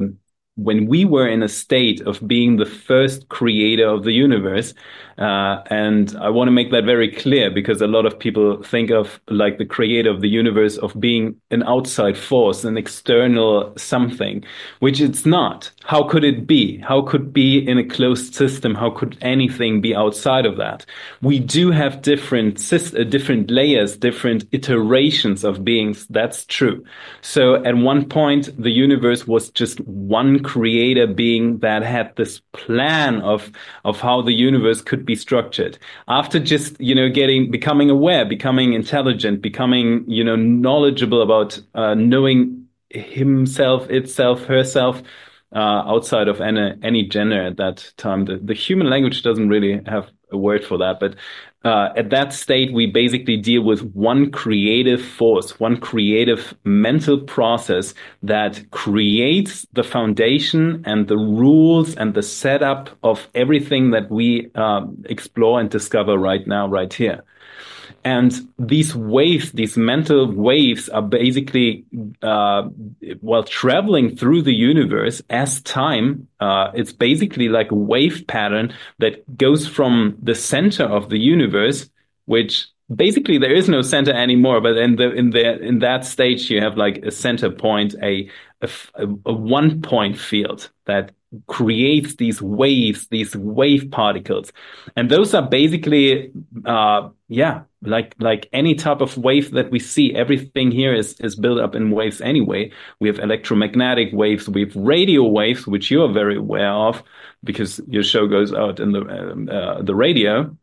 when we were in a state of being the first creator of the universe. Uh, and I want to make that very clear, because a lot of people think of like the creator of the universe of being an outside force, an external something, which it's not. How could it be? How could be in a closed system? How could anything be outside of that? We do have different uh, different layers, different iterations of beings. That's true. So at one point, the universe was just one creator being that had this plan of of how the universe could be structured. After just, you know, getting becoming aware, becoming intelligent, becoming, you know, knowledgeable about uh, knowing himself, itself, herself, uh, outside of any any gender at that time. The, the human language doesn't really have a word for that, but uh, at that state, we basically deal with one creative force, one creative mental process that creates the foundation and the rules and the setup of everything that we um, explore and discover right now, right here. And these waves, these mental waves are basically, uh, while traveling through the universe as time, uh, it's basically like a wave pattern that goes from the center of the universe, which basically there is no center anymore, but in the, in the, in that stage, you have like a center point, a, a, a one point field that creates these waves, these wave particles. And those are basically, uh, yeah, like, like any type of wave that we see. Everything here is, is built up in waves anyway. We have electromagnetic waves, we have radio waves, which you are very aware of because your show goes out in the, uh, uh, the radio.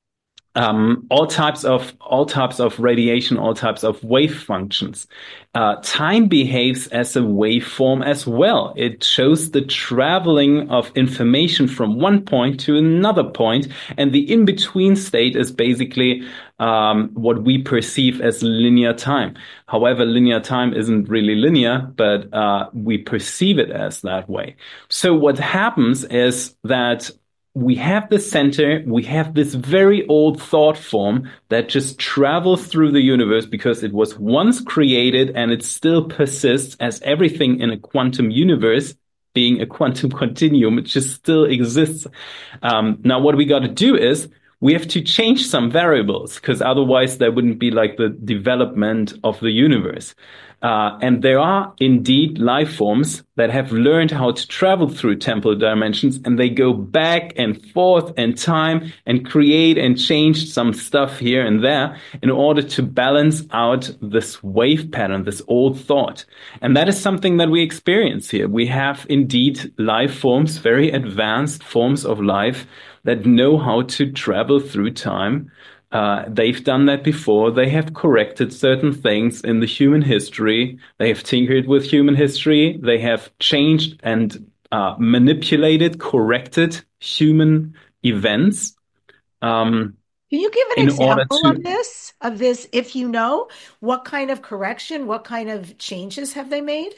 Um, all types of all types of radiation, all types of wave functions. Uh, time behaves as a waveform as well. It shows the traveling of information from one point to another point, and the in-between state is basically um, what we perceive as linear time. However, linear time isn't really linear, but uh, we perceive it as that way. So what happens is that we have the center, we have this very old thought form that just travels through the universe because it was once created and it still persists as everything in a quantum universe, being a quantum continuum. It just still exists. Um, now, what we got to do is we have to change some variables, because otherwise there wouldn't be like the development of the universe. Uh, and there are indeed life forms that have learned how to travel through temporal dimensions, and they go back and forth in time and create and change some stuff here and there in order to balance out this wave pattern, this old thought. And that is something that we experience here. We have indeed life forms, very advanced forms of life that know how to travel through time. Uh, they've done that before. They have corrected certain things in the human history. They have tinkered with human history. They have changed and uh, manipulated, corrected human events. Um, Can you give an in example order to, of this? Of this, if you know, what kind of correction, what kind of changes have they made?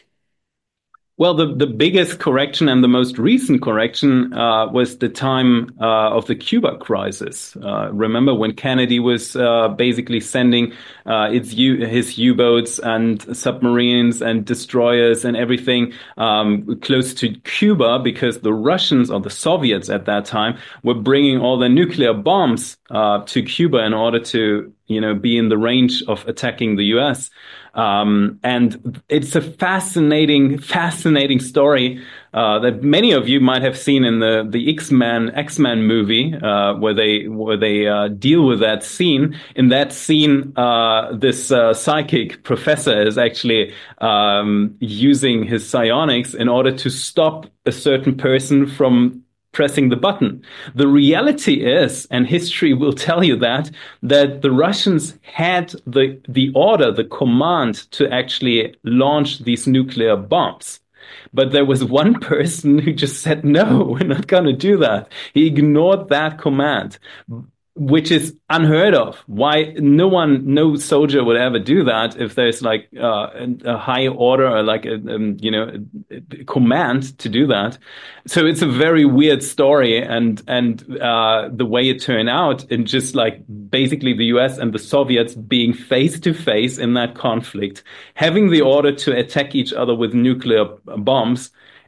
Well, the, the biggest correction and the most recent correction uh, was the time uh, of the Cuba crisis. Uh, remember when Kennedy was uh, basically sending uh, its U- his U-boats and submarines and destroyers and everything um, close to Cuba, because the Russians or the Soviets at that time were bringing all their nuclear bombs uh, to Cuba in order to, you know, be in the range of attacking the U S. Um, and it's a fascinating, fascinating story uh, that many of you might have seen in the the X-Men X-Men movie, uh, where they where they uh, deal with that scene. In that scene, uh, this uh, psychic professor is actually um, using his psionics in order to stop a certain person from pressing the button. The reality is, and history will tell you that, that the Russians had the, the order, the command to actually launch these nuclear bombs. But there was one person who just said, no, we're not going to do that. He ignored that command, which is unheard of. Why no one, no soldier would ever do that if there's like uh, a high order or like a, um, you know, a, a command to do that. So it's a very weird story, and and uh, the way it turned out, and just like basically the U S and the Soviets being face to face in that conflict, having the order to attack each other with nuclear bombs.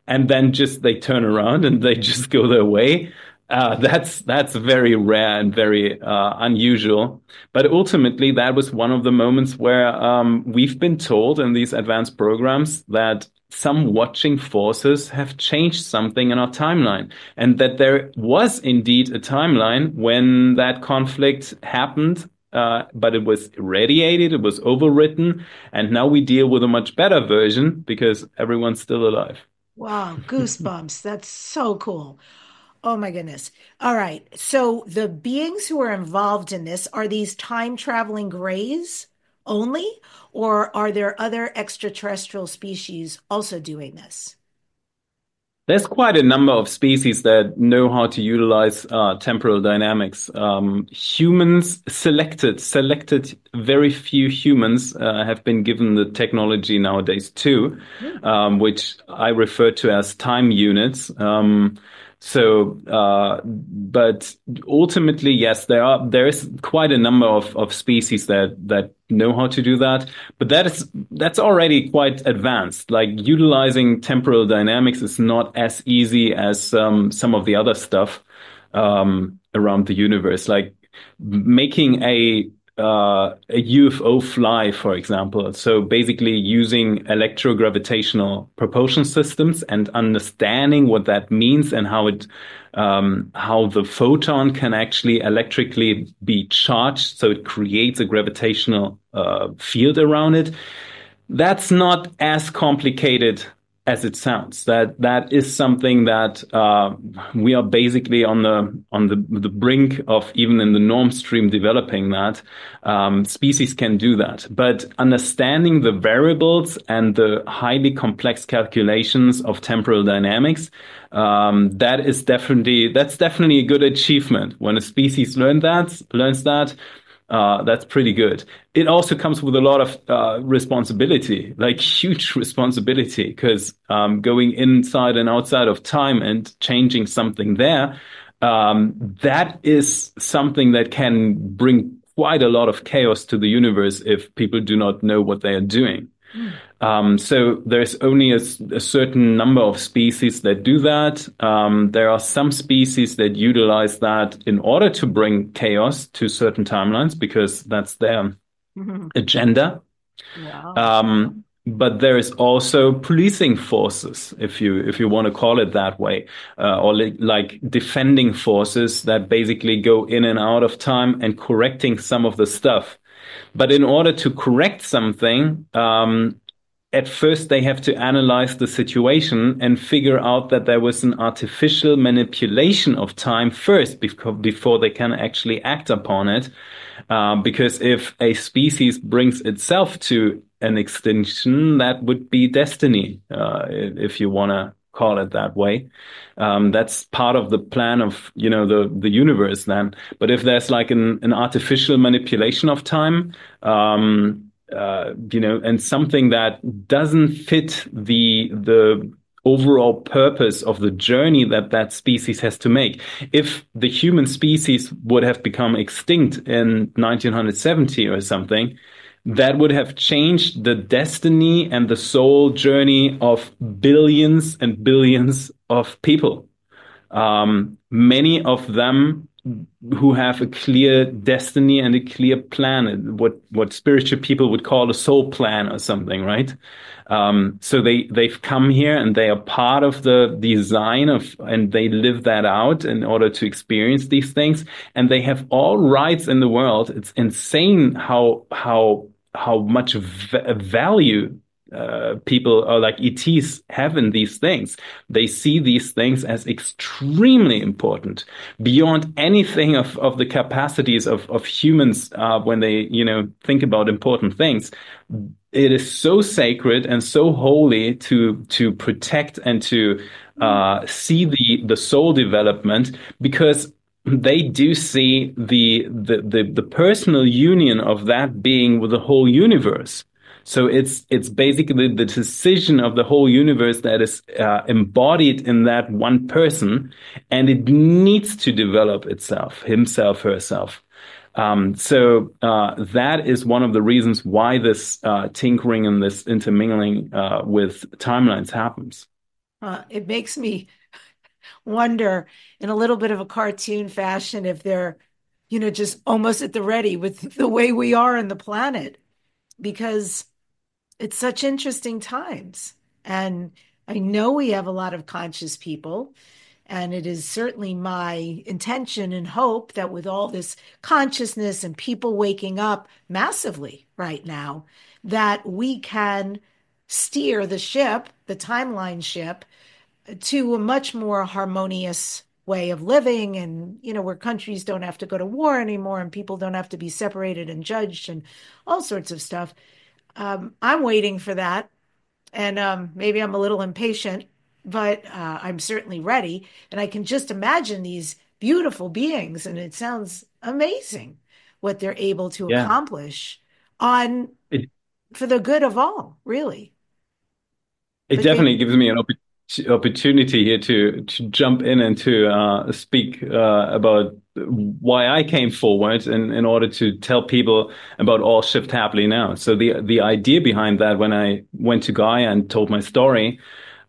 and then just they turn around and they just go their way. Uh, that's that's very rare and very uh, unusual. But ultimately, that was one of the moments where um, we've been told in these advanced programs that some watching forces have changed something in our timeline, and that there was indeed a timeline when that conflict happened. Uh, but it was irradiated, it was overwritten, and now we deal with a much better version because everyone's still alive. Wow, goosebumps. That's so cool. Oh my goodness. All right. So the beings who are involved in this, are these time traveling grays only, or are there other extraterrestrial species also doing this? There's quite a number of species that know how to utilize uh, temporal dynamics. Um, humans selected, selected, very few humans uh, have been given the technology nowadays too, um, which I refer to as time units. Um, So, uh, but ultimately, yes, there are, there is quite a number of, of species that, that know how to do that. But that is, that's already quite advanced. Like utilizing temporal dynamics is not as easy as, um, some of the other stuff, um, around the universe. Like making a, uh, a U F O fly, for example. So basically using electrogravitational propulsion systems and understanding what that means and how it, um, how the photon can actually electrically be charged. So it creates a gravitational, uh, field around it. That's not as complicated as it sounds. That that is something that uh, we are basically on the on the the brink of, even in the norm stream, developing that. Um, species can do that, but understanding the variables and the highly complex calculations of temporal dynamics, um, that is definitely that's definitely a good achievement. When a species learn that learns that. Uh, that's pretty good. It also comes with a lot of uh, responsibility, like huge responsibility, because um, going inside and outside of time and changing something there, um, that is something that can bring quite a lot of chaos to the universe if people do not know what they are doing. Mm. Um, so there's only a, a certain number of species that do that. Um, there are some species that utilize that in order to bring chaos to certain timelines because that's their mm-hmm. agenda. Wow. Um, but there is also policing forces, if you if you want to call it that way, uh, or li- like defending forces that basically go in and out of time and correcting some of the stuff. But in order to correct something, um, at first they have to analyze the situation and figure out that there was an artificial manipulation of time first before they can actually act upon it. Uh, because if a species brings itself to an extinction, that would be destiny, uh, if you want to call it that way. Um, that's part of the plan of, you know, the, the universe then. But if there's like an, an artificial manipulation of time, um, uh, you know, and something that doesn't fit the, the overall purpose of the journey that that species has to make. If the human species would have become extinct in nineteen seventy or something, that would have changed the destiny and the soul journey of billions and billions of people. Um, many of them who have a clear destiny and a clear plan, what, what spiritual people would call a soul plan or something, right? Um, so they, they've come here and they are part of the design of, and they live that out in order to experience these things. And they have all rights in the world. It's insane how, how, how much v- value Uh, people or like E Ts have in these things. They see these things as extremely important beyond anything of, of the capacities of, of humans, uh, when they, you know, think about important things. It is so sacred and so holy to, to protect and to, uh, see the, the soul development, because they do see the, the, the, the personal union of that being with the whole universe. So it's it's basically the decision of the whole universe that is uh, embodied in that one person, and it needs to develop itself, himself, herself. Um, so uh, that is one of the reasons why this uh, tinkering and this intermingling uh, with timelines happens. Uh, it makes me wonder in a little bit of a cartoon fashion if they're, you know, just almost at the ready with the way we are on the planet, because it's such interesting times. And I know we have a lot of conscious people. And it is certainly my intention and hope that with all this consciousness and people waking up massively right now, that we can steer the ship, the timeline ship, to a much more harmonious way of living, and you know, where countries don't have to go to war anymore and people don't have to be separated and judged and all sorts of stuff. um, I'm waiting for that, and um, maybe I'm a little impatient, but uh, I'm certainly ready, and I can just imagine these beautiful beings, and it sounds amazing what they're able to Yeah. accomplish on It for the good of all, really. It But they, definitely gives me an opp opportunity here to to jump in and to uh, speak uh, about why I came forward in, in order to tell people about All Shift Happily Now. So the the idea behind that, when I went to Gaia and told my story,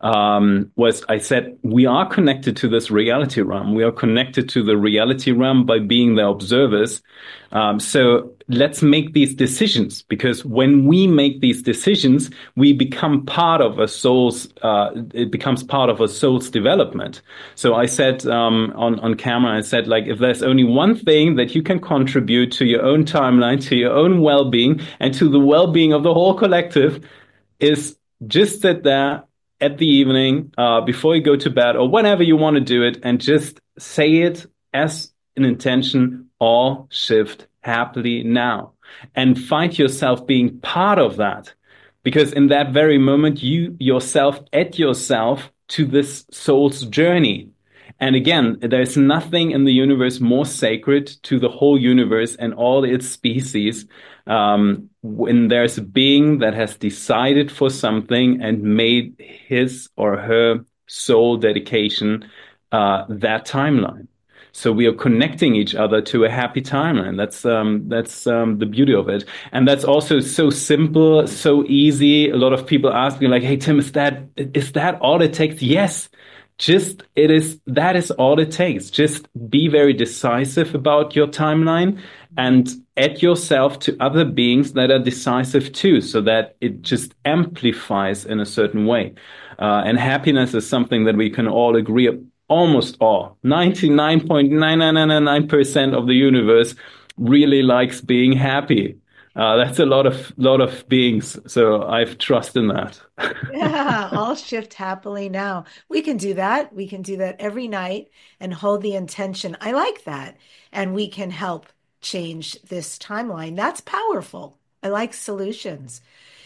um, was I said, we are connected to this reality realm. We are connected to the reality realm by being the observers. Um, so let's make these decisions, because when we make these decisions, we become part of a soul's, uh, it becomes part of a soul's development. So I said, um, on, on camera, I said, like, if there's only one thing that you can contribute to your own timeline, to your own well-being, and to the well-being of the whole collective, is just sit there at the evening, uh, before you go to bed or whenever you want to do it, and just say it as an intention: all shift happily now, and find yourself being part of that. Because in that very moment, you yourself add yourself to this soul's journey. And again, there's nothing in the universe more sacred to the whole universe and all its species. Um, when there's a being that has decided for something and made his or her soul dedication uh, that timeline. So we are connecting each other to a happy timeline. That's um, that's um, the beauty of it, and that's also so simple, so easy. A lot of people ask me, like, "Hey Tim, is that is that all it takes?" Yes, just it is. That is all it takes. Just be very decisive about your timeline and add yourself to other beings that are decisive too, so that it just amplifies in a certain way. Uh, and happiness is something that we can all agree upon. Almost all, ninety-nine point nine nine nine nine percent of the universe really likes being happy. Uh, that's a lot of lot of beings, so I've trust in that. yeah, all shift happily now. We can do that. We can do that every night and hold the intention. I like that. And we can help change this timeline. That's powerful. I like solutions.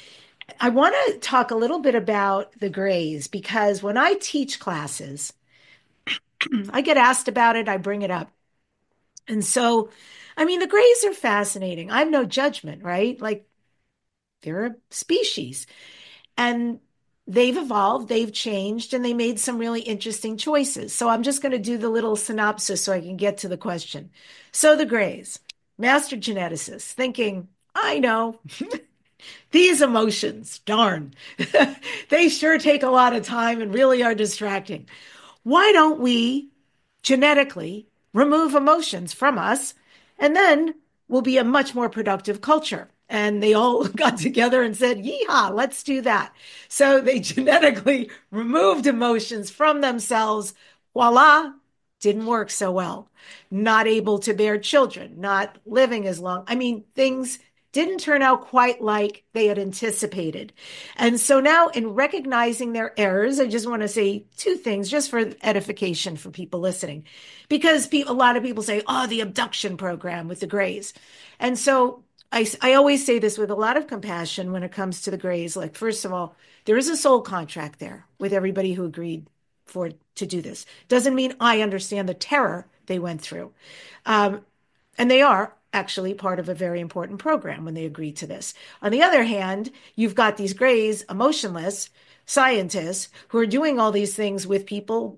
I want to talk a little bit about the grays, because when I teach classes, I get asked about it, I bring it up. And so, I mean, the grays are fascinating. I have no judgment, right? Like, they're a species, and they've evolved, they've changed, and they made some really interesting choices. So I'm just going to do the little synopsis so I can get to the question. So the grays, master geneticists, thinking, I know. These emotions, darn, they sure take a lot of time and really are distracting. Why don't we genetically remove emotions from us, and then we'll be a much more productive culture? And they all got together and said, yeehaw, let's do that. So they genetically removed emotions from themselves. Voila, didn't work so well. Not able to bear children, not living as long. I mean, things didn't turn out quite like they had anticipated. And so now, in recognizing their errors, I just want to say two things just for edification for people listening, because pe- a lot of people say, oh, the abduction program with the grays. And so I, I always say this with a lot of compassion when it comes to the grays. Like, first of all, there is a soul contract there with everybody who agreed for to do this. Doesn't mean I understand the terror they went through. Um, and they are actually part of a very important program when they agree to this. On the other hand, you've got these grays, emotionless scientists who are doing all these things with people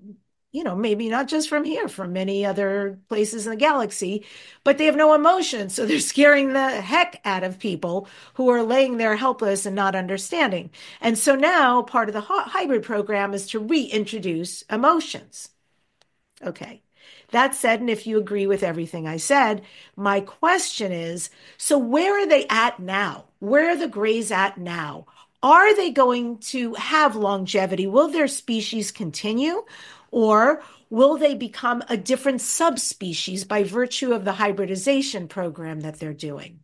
you know, maybe not just from here, from many other places in the galaxy, but they have no emotion. So they're scaring the heck out of people who are laying there helpless and not understanding. And so now part of the hybrid program is to reintroduce emotions. Okay. That said, and if you agree with everything I said, my question is, so where are they at now? Where are the Greys at now? Are they going to have longevity? Will their species continue? Or will they become a different subspecies by virtue of the hybridization program that they're doing?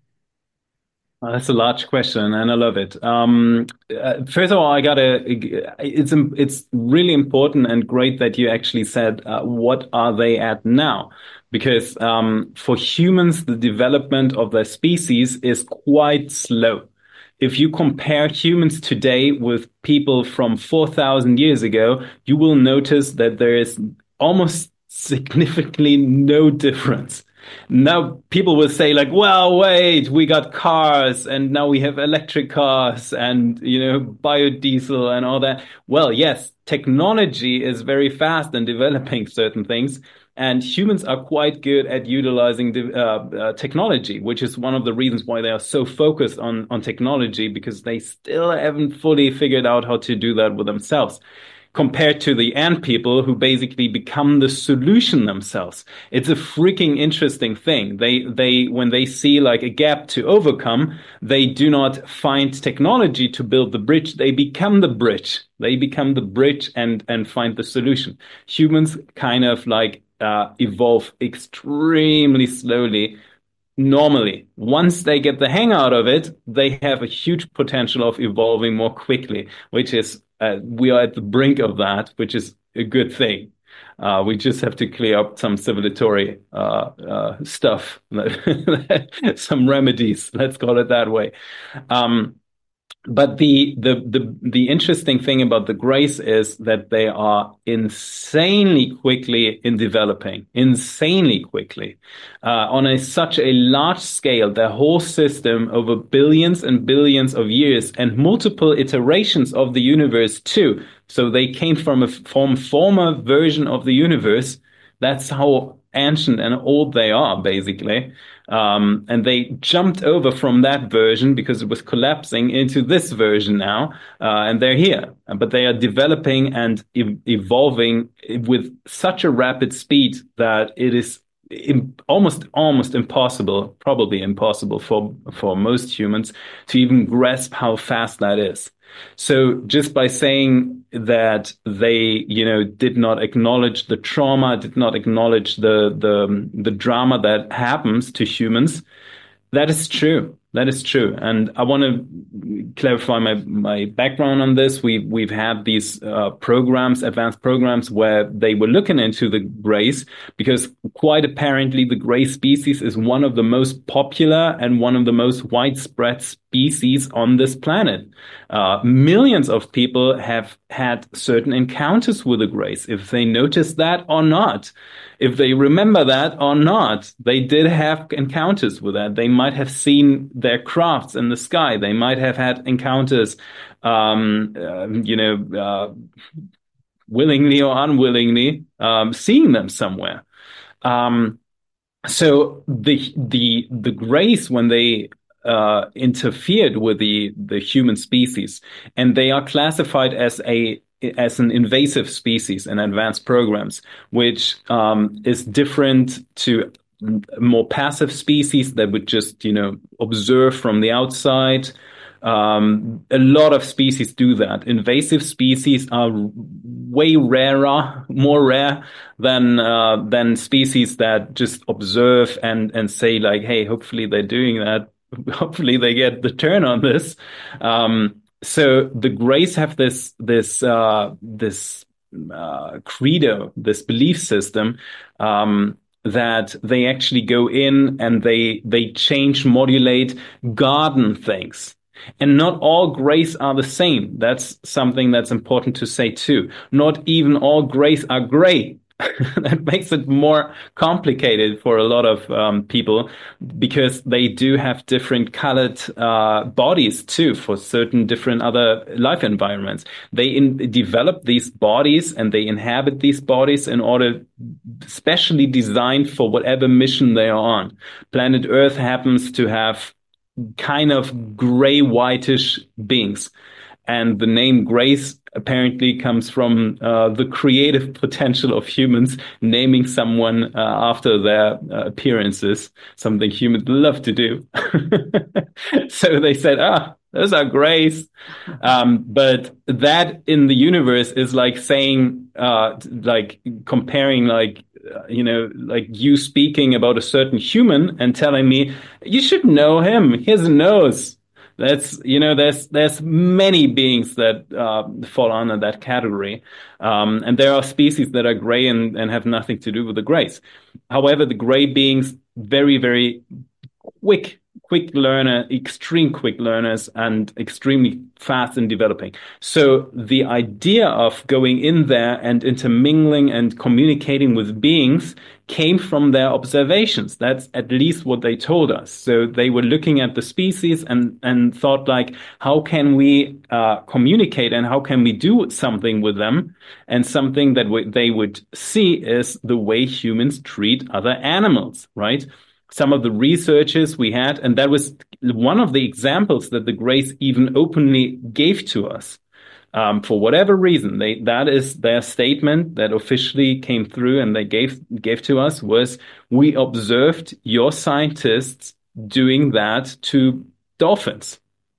Uh, That's a large question, and I love it. Um, uh, first of all, I gotta. It's it's really important and great that you actually said uh, what are they at now, because um, for humans, the development of their species is quite slow. If you compare humans today with people from four thousand years ago, you will notice that there is almost significantly no difference. Now people will say like, well, wait, we got cars and now we have electric cars and, you know, biodiesel and all that. Well, yes, technology is very fast in developing certain things. And humans are quite good at utilizing the, uh, uh, technology, which is one of the reasons why they are so focused on, on technology, because they still haven't fully figured out how to do that with themselves, compared to the ant people who basically become the solution themselves. It's a freaking interesting thing. They, they, when they see like a gap to overcome, they do not find technology to build the bridge. They become the bridge. They become the bridge and, and find the solution. Humans kind of like, uh, evolve extremely slowly. Normally, once they get the hang out of it, they have a huge potential of evolving more quickly, which is, uh, we are at the brink of that, which is a good thing. Uh, we just have to clear up some civilizatory uh, uh, stuff, some remedies, let's call it that way. Um, But the, the, the, the interesting thing about the Greys is that they are insanely quickly in developing, insanely quickly, uh, on a such a large scale, their whole system over billions and billions of years and multiple iterations of the universe too. So they came from a from former version of the universe. That's how ancient and old they are, basically. Um, and they jumped over from that version because it was collapsing into this version now, uh, and they're here. But they are developing and e- evolving with such a rapid speed that it is im- almost almost impossible, probably impossible for for most humans to even grasp how fast that is. So just by saying that they, you know, did not acknowledge the trauma, did not acknowledge the the the drama that happens to humans, that is true. That is true. And I want to clarify my, my background on this. We, we've had these uh, programs, advanced programs, where they were looking into the Greys, because quite apparently the Grey species is one of the most popular and one of the most widespread species on this planet. Uh, millions of people have had certain encounters with the Greys, if they notice that or not. If they remember that or not, they did have encounters with that. They might have seen their crafts in the sky. They might have had encounters, um, uh, you know, uh, willingly or unwillingly, um, seeing them somewhere. Um, so the the the Greys, when they uh, interfered with the the human species, and they are classified as a as an invasive species in advanced programs, which um, is different to more passive species that would just, you know, observe from the outside. Um, a lot of species do that. Invasive species are way rarer, more rare than uh, than species that just observe and and say like, hey, hopefully they're doing that. Hopefully they get the turn on this. Um, So the Greys have this this uh, this uh, credo, this belief system, um, that they actually go in and they they change, modulate, garden things. And not all Greys are the same. That's something that's important to say too. Not even all Greys are gray. That makes it more complicated for a lot of um, people because they do have different colored uh, bodies too for certain different other life environments. They in, develop these bodies and they inhabit these bodies in order specially designed for whatever mission they are on. Planet Earth happens to have kind of gray whitish beings. And the name Grace apparently comes from uh, the creative potential of humans naming someone uh, after their uh, appearances, something humans love to do. So they said, ah, those are Grace. Um, but that in the universe is like saying, uh, like comparing like, you know, like you speaking about a certain human and telling me, you should know him. He has a nose. That's, you know, there's, there's many beings that, uh, fall under that category. Um, and there are species that are gray and, and have nothing to do with the grays. However, the gray beings, very, very quick, quick learner, extreme quick learners and extremely fast in developing. So the idea of going in there and intermingling and communicating with beings came from their observations. That's at least what they told us. So they were looking at the species and, and thought like, how can we uh, communicate and how can we do something with them? And something that w- they would see is the way humans treat other animals, right? Some of the researches we had, and that was one of the examples that the Greys even openly gave to us. Um, for whatever reason, they, that is their statement that officially came through and they gave, gave to us was, we observed your scientists doing that to dolphins,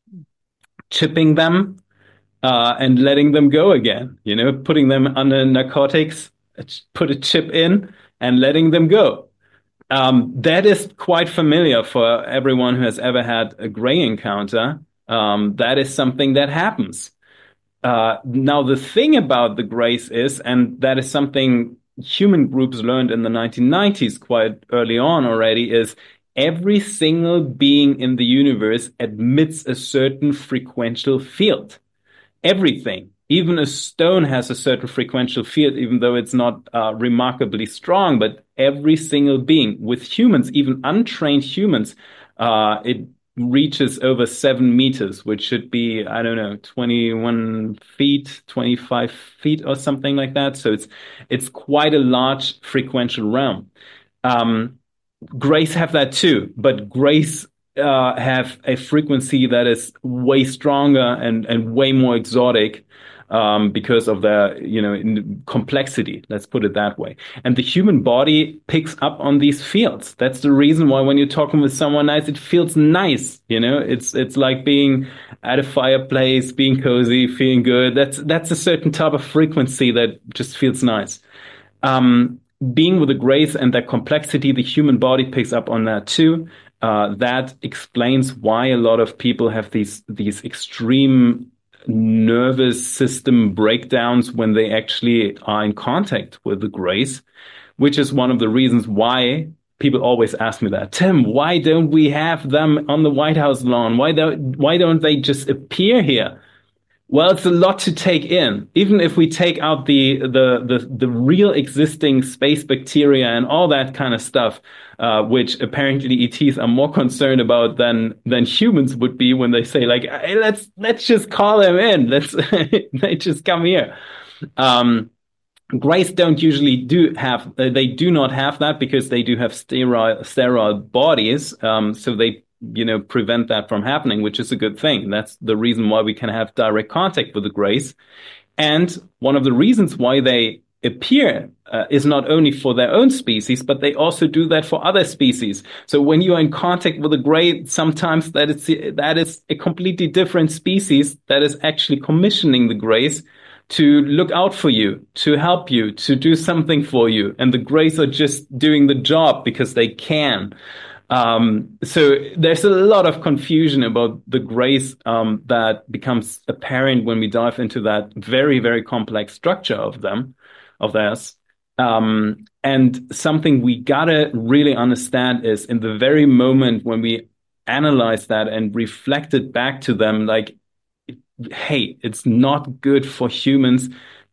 chipping them, uh, and letting them go again, you know, putting them under narcotics, put a chip in and letting them go. Um, that is quite familiar for everyone who has ever had a gray encounter. Um, that is something that happens. Uh, now, the thing about the grays is, and that is something human groups learned in the nineteen nineties quite early on already, is every single being in the universe emits a certain frequential field. Everything. Even a stone has a certain frequential field, even though it's not uh, remarkably strong, but every single being with humans, even untrained humans, uh, it reaches over seven meters, which should be, I don't know, twenty-one feet, twenty-five feet or something like that. So it's, it's quite a large frequential realm. Um, grays have that too, but grays uh, have a frequency that is way stronger and, and way more exotic. Um, because of their, you know, in complexity, let's put it that way. And the human body picks up on these fields. That's the reason why when you're talking with someone nice, it feels nice. You know, it's, it's like being at a fireplace, being cozy, feeling good. That's, that's a certain type of frequency that just feels nice. Um, being with the grays and their complexity, the human body picks up on that too. Uh, that explains why a lot of people have these, these extreme nervous system breakdowns when they actually are in contact with the grays, which is one of the reasons why people always ask me that. Tim, why don't we have them on the White House lawn? Why don't, why don't they just appear here? Well, it's a lot to take in. Even if we take out the, the, the, the real existing space bacteria and all that kind of stuff, uh, which apparently E Ts are more concerned about than, than humans would be when they say like, hey, let's, let's just call them in. Let's, they just come here. Um, Grays don't usually do have, uh, they do not have that because they do have sterile, sterile bodies. Um, so they, you know, prevent that from happening, which is a good thing. That's the reason why we can have direct contact with the grays. And one of the reasons why they appear uh, is not only for their own species, but they also do that for other species. So when you are in contact with a gray, sometimes that is, that is a completely different species that is actually commissioning the grays to look out for you, to help you, to do something for you. And the grays are just doing the job because they can. Um, so there's a lot of confusion about the grays um, that becomes apparent when we dive into that very, very complex structure of them, of theirs. Um, and something we gotta really understand is in the very moment when we analyze that and reflect it back to them, like, hey, it's not good for humans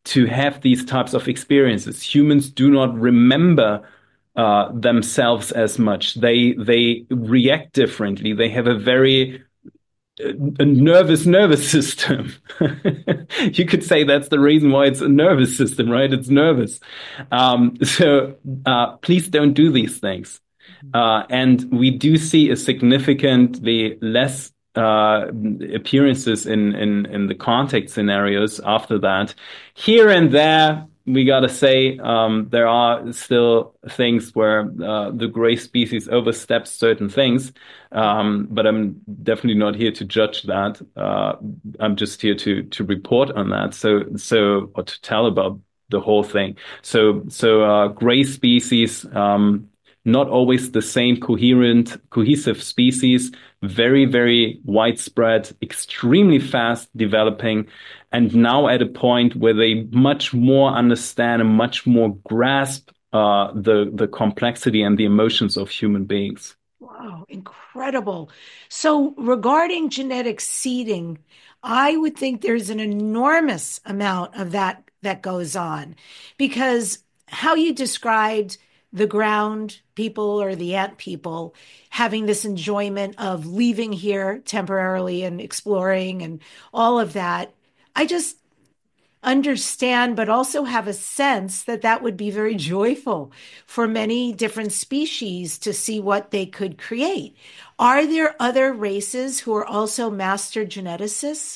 to have these types of experiences. Humans do not remember uh, themselves as much. They they react differently. They have a very a nervous nervous system. You could say that's the reason why it's a nervous system, right? It's nervous. Um, so uh, please don't do these things. Uh, and we do see a significantly less uh, appearances in, in, in the contact scenarios after that. Here and there, we gotta say, um, there are still things where uh, the gray species oversteps certain things. Um, but I'm definitely not here to judge that. Uh, I'm just here to to report on that. So so or to tell about the whole thing. So so uh, gray species, um, not always the same coherent, cohesive species, very, very widespread, extremely fast developing, and now at a point where they much more understand and much more grasp uh, the, the complexity and the emotions of human beings. Wow, incredible. So regarding genetic seeding, I would think there's an enormous amount of that that goes on, because how you described the ground people or the ant people having this enjoyment of leaving here temporarily and exploring and all of that, I just understand, but also have a sense that that would be very joyful for many different species to see what they could create. Are there other races who are also master geneticists?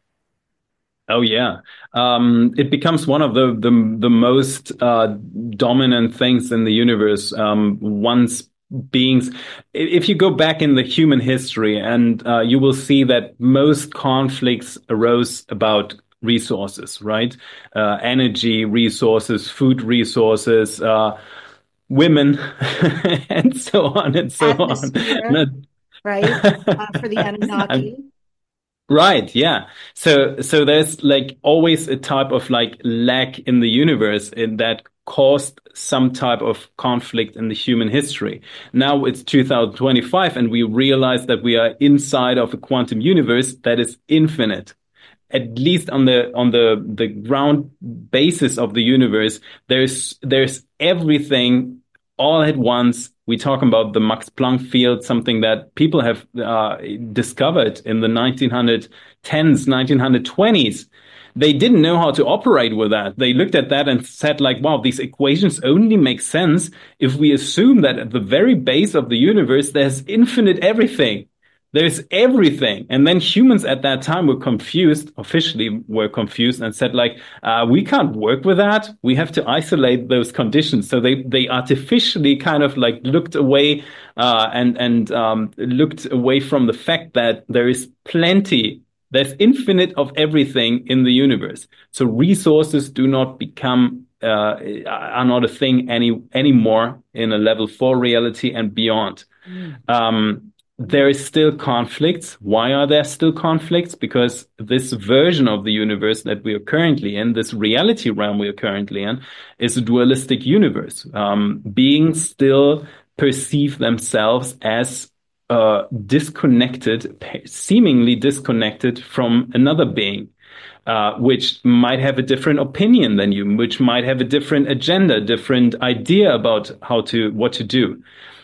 Oh yeah, um, it becomes one of the the, the most uh, dominant things in the universe. Um, once beings, if you go back in the human history, and uh, you will see that most conflicts arose about resources, right? Uh, energy resources, food resources, uh, women, and so on and so Atmosphere, on. right? Uh, for the Anunnaki. Right, yeah. So so there's like always a type of like lack in the universe in that caused some type of conflict in the human history. Now it's two thousand twenty-five and we realize that we are inside of a quantum universe that is infinite. At least on the on the the ground basis of the universe, there's there's everything all at once. We talk about the Max Planck field, something that people have uh, discovered in the nineteen tens, nineteen twenties. They didn't know how to operate with that. They looked at that and said like, wow, these equations only make sense if we assume that at the very base of the universe, there's infinite everything. There's everything. And then humans at that time were confused, officially were confused and said like, uh, we can't work with that. We have to isolate those conditions. So they, they artificially kind of like looked away, uh, and, and, um, looked away from the fact that there is plenty, there's infinite of everything in the universe. So resources do not become, uh, are not a thing any, anymore in a level four reality and beyond. Mm. Um, There is still conflicts. Why are there still conflicts? Because this version of the universe that we are currently in, this reality realm we are currently in, is a dualistic universe. Um, beings still perceive themselves as uh, disconnected, seemingly disconnected from another being, uh, which might have a different opinion than you, which might have a different agenda, different idea about how to, what to do.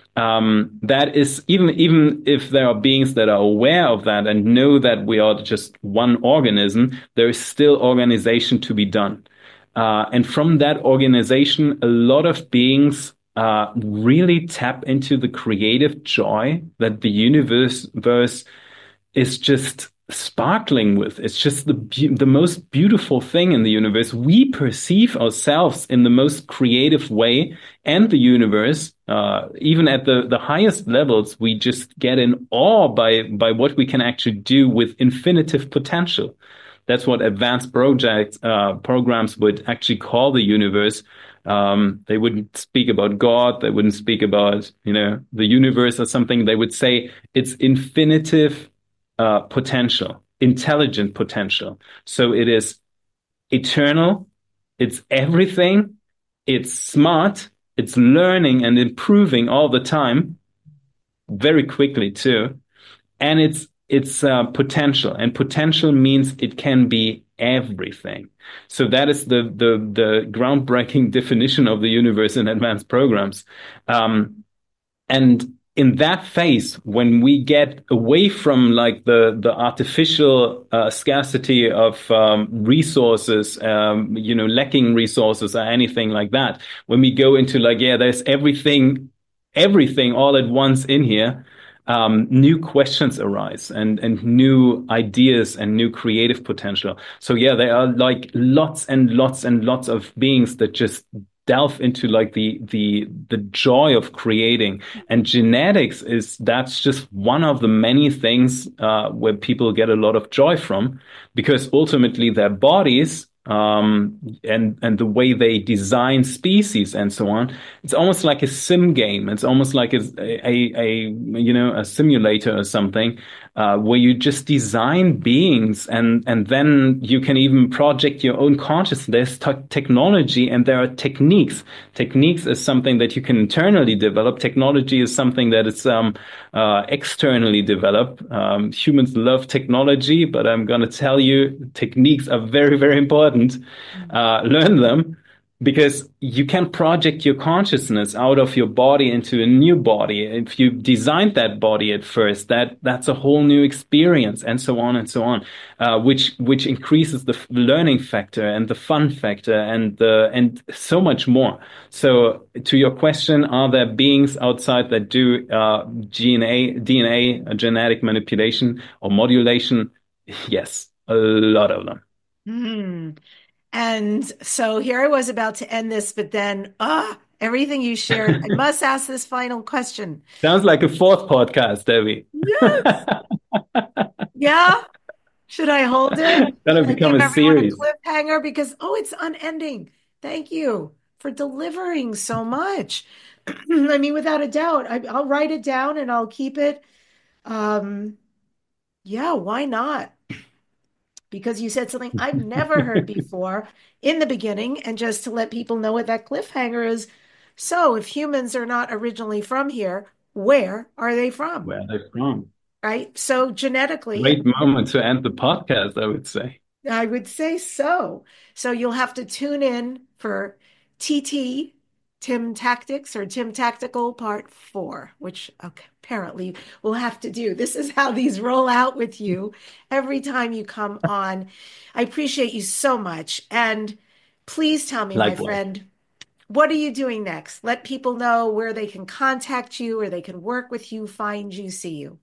Um, that is, even, even if there are beings that are aware of that and know that we are just one organism, there is still organization to be done. Uh, and from that organization, a lot of beings, uh, really tap into the creative joy that the universe verse is just sparkling with. It's just the be- the most beautiful thing in the universe. We perceive ourselves in the most creative way, and the universe, uh, even at the, the highest levels, we just get in awe by, by what we can actually do with infinitive potential. That's what advanced project, uh, programs would actually call the universe. Um, they wouldn't speak about God. They wouldn't speak about, you know, the universe or something. They would say it's infinitive Uh, potential, intelligent potential. So it is eternal, it's everything, it's smart, it's learning and improving all the time, very quickly too. And it's it's uh, potential, and potential means it can be everything. So that is the the the groundbreaking definition of the universe in advanced programs. Um, and in that phase, when we get away from like the the artificial uh, scarcity of um, resources, um, you know, lacking resources or anything like that, when we go into like, yeah, there's everything, everything all at once in here, um, new questions arise and and new ideas and new creative potential. So yeah, there are like lots and lots and lots of beings that just delve into like the the the joy of creating, and genetics is that's just one of the many things uh where people get a lot of joy from, because ultimately their bodies um and and the way they design species and so on, it's almost like a sim game. It's almost like a a, a you know a simulator or something, uh where you just design beings, and and then you can even project your own consciousness. There's t- technology, and there are techniques. Techniques is something that you can internally develop. Technology is something that is um uh externally developed. Um humans love technology, but I'm going to tell you, techniques are very, very important. Uh, learn them, because you can project your consciousness out of your body into a new body. If you designed that body at first, that that's a whole new experience, and so on and so on, uh, which which increases the learning factor and the fun factor and the and so much more. So, to your question, are there beings outside that do uh, G N A, D N A, uh, genetic manipulation or modulation? Yes, a lot of them. Hmm. And so here I was about to end this, but then, ah, everything you shared, I must ask this final question. Sounds like a fourth podcast, Debbie. Yes. Yeah. Should I hold it Gonna and become give a everyone a series. cliffhanger? Because, oh, it's unending. Thank you for delivering so much. I mean, without a doubt, I, I'll write it down and I'll keep it. Um, yeah, why not? Because you said something I've never heard before in the beginning, and just to let people know what that cliffhanger is. So, if humans are not originally from here, where are they from? Where are they from? Right? So, genetically, Great moment to end the podcast, I would say. I would say so. So, you'll have to tune in for T T, Tim Tactics, or Tim Tactical Part Four, which okay, apparently we'll have to do. This is how these roll out with you every time you come on. I appreciate you so much. And please tell me, my Likewise. friend, what are you doing next? Let people know where they can contact you, or they can work with you, find you, see you.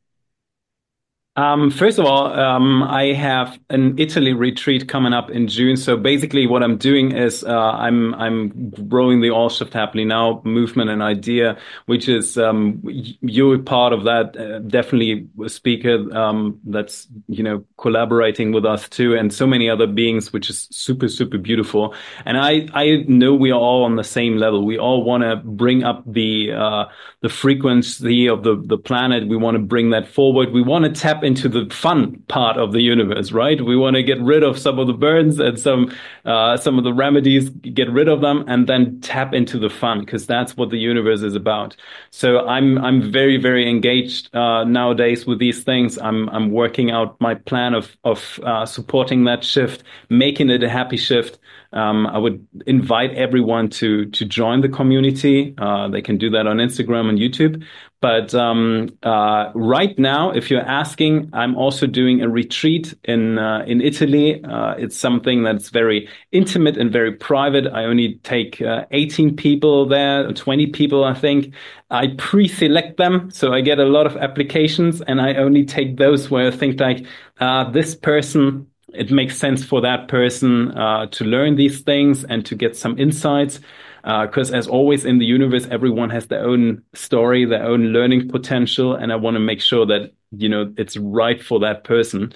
Um, first of all, um, I have an Italy retreat coming up in June. So basically, what I'm doing is uh, I'm I'm growing the All Shift Happily Now movement and idea, which is um, you're part of that. Uh, definitely a speaker um, that's you know collaborating with us too, and so many other beings, which is super super beautiful. And I I know we are all on the same level. We all want to bring up the uh, the frequency of the the planet. We want to bring that forward. We want to tap into the fun part of the universe, right? We want to get rid of some of the burdens and some uh, some of the remedies, get rid of them, and then tap into the fun, because that's what the universe is about. So I'm I'm very very engaged uh, nowadays with these things. I'm I'm working out my plan of of uh, supporting that shift, making it a happy shift. Um, I would invite everyone to to join the community. Uh, they can do that on Instagram and YouTube. But um, uh, right now, if you're asking, I'm also doing a retreat in uh, in Italy. Uh, it's something that's very intimate and very private. I only take uh, eighteen people there, twenty people, I think. I pre-select them, so I get a lot of applications, and I only take those where I think like uh, this person, it makes sense for that person uh, to learn these things and to get some insights. Because uh, as always in the universe, everyone has their own story, their own learning potential, and I want to make sure that you know it's right for that person.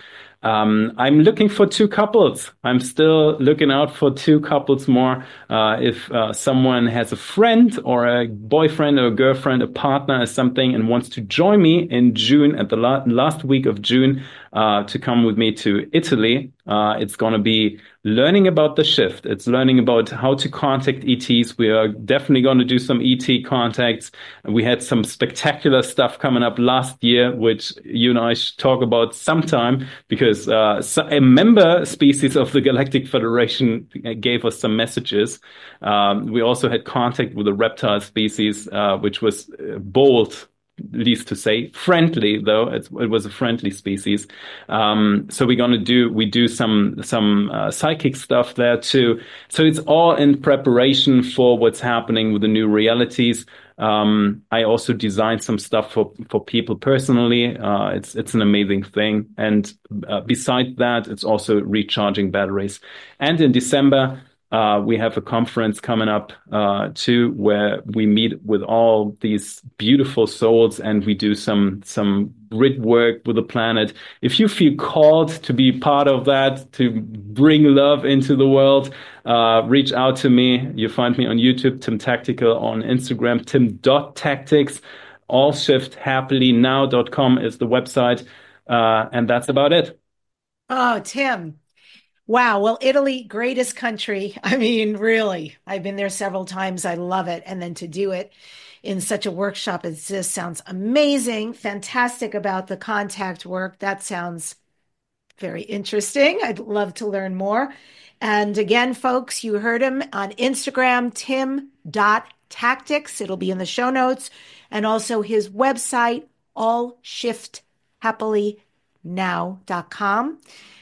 Um, I'm looking for two couples. I'm still looking out for two couples more. Uh, if uh, someone has a friend or a boyfriend or a girlfriend, a partner or something, and wants to join me in June, at the la- last week of June, uh, to come with me to Italy, uh, it's going to be learning about the shift. It's learning about how to contact E Ts. We are definitely going to do some E T contacts. We had some spectacular stuff coming up last year, which you and I should talk about sometime, because uh, a member species of the Galactic Federation gave us some messages. Um, we also had contact with a reptile species, uh, which was bold, least to say, friendly, though it's, it was a friendly species. Um, so we're going to do, we do some, some, uh, psychic stuff there too. So it's all in preparation for what's happening with the new realities. Um, I also designed some stuff for, for people personally. Uh, it's, it's an amazing thing. And, uh, besides that, it's also recharging batteries. And in December, Uh, we have a conference coming up, uh, too, where we meet with all these beautiful souls and we do some, some grid work with the planet. If you feel called to be part of that, to bring love into the world, uh, reach out to me. You find me on YouTube, Tim Tactical, on Instagram, tim dot tactics. all shift happily now dot com is the website. Uh, and that's about it. Oh, Tim. Wow. Well, Italy, greatest country. I mean, really, I've been there several times. I love it. And then to do it in such a workshop as this sounds amazing. Fantastic about the contact work. That sounds very interesting. I'd love to learn more. And again, folks, you heard him on Instagram, tim dot tactics. It'll be in the show notes. And also his website, all shift happily now dot com.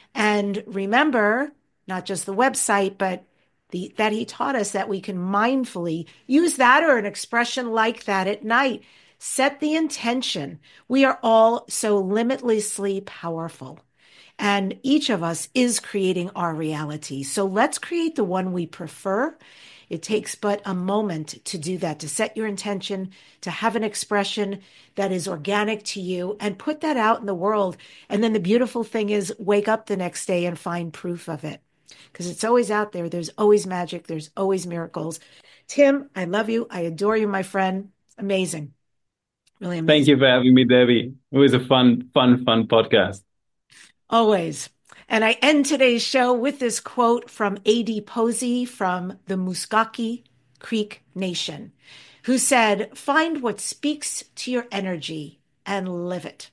And remember, not just the website, but the, that he taught us that we can mindfully use that or an expression like that at night. Set the intention. We are all so limitlessly powerful. And each of us is creating our reality. So let's create the one we prefer. It takes but a moment to do that, to set your intention, to have an expression that is organic to you and put that out in the world. And then the beautiful thing is wake up the next day and find proof of it, because it's always out there. There's always magic. There's always miracles. Tim, I love you. I adore you, my friend. Amazing. Really amazing. Thank you for having me, Debbie. It was a fun, fun, fun podcast. Always. And I end today's show with this quote from A D Posey from the Muskogee Creek Nation, who said, "Find what speaks to your energy and live it."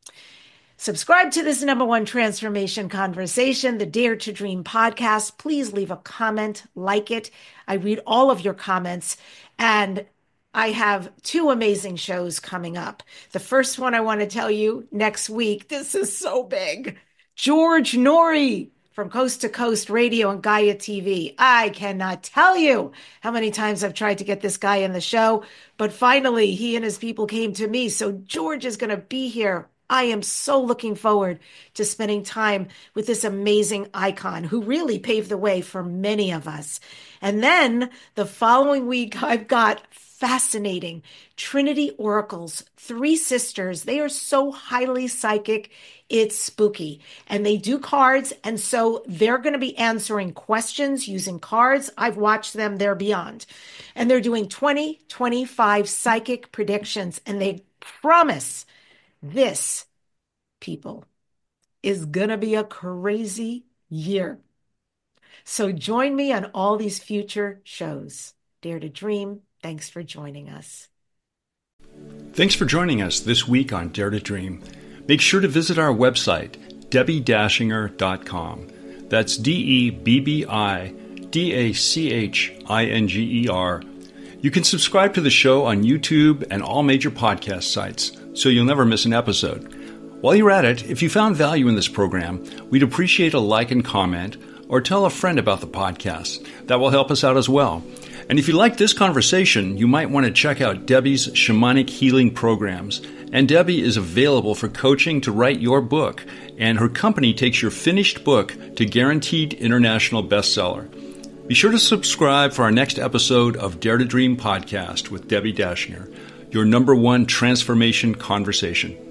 Subscribe to this number one transformation conversation, the Dare to Dream podcast. Please leave a comment, like it. I read all of your comments, and I have two amazing shows coming up. The first one I want to tell you next week. This is so big. George Noory from Coast to Coast Radio and Gaia T V. I cannot tell you how many times I've tried to get this guy in the show, but finally he and his people came to me. So George is going to be here. I am so looking forward to spending time with this amazing icon who really paved the way for many of us. And then the following week, I've got fascinating Trinity Oracles, three sisters. They are so highly psychic. It's spooky. And they do cards. And so they're going to be answering questions using cards. I've watched them. They're beyond. And they're doing twenty twenty-five psychic predictions. And they promise this, people, is going to be a crazy year. So join me on all these future shows. Dare to Dream. Thanks for joining us. Thanks for joining us this week on Dare to Dream. Make sure to visit our website, debbie dashinger dot com. That's D E B B I D A C H I N G E R. You can subscribe to the show on YouTube and all major podcast sites, so you'll never miss an episode. While you're at it, if you found value in this program, we'd appreciate a like and comment, or tell a friend about the podcast. That will help us out as well. And if you like this conversation, you might want to check out Debbie's shamanic healing programs. And Debbie is available for coaching to write your book, and her company takes your finished book to guaranteed international bestseller. Be sure to subscribe for our next episode of Dare to Dream podcast with Debbie Dashinger, your number one transformation conversation.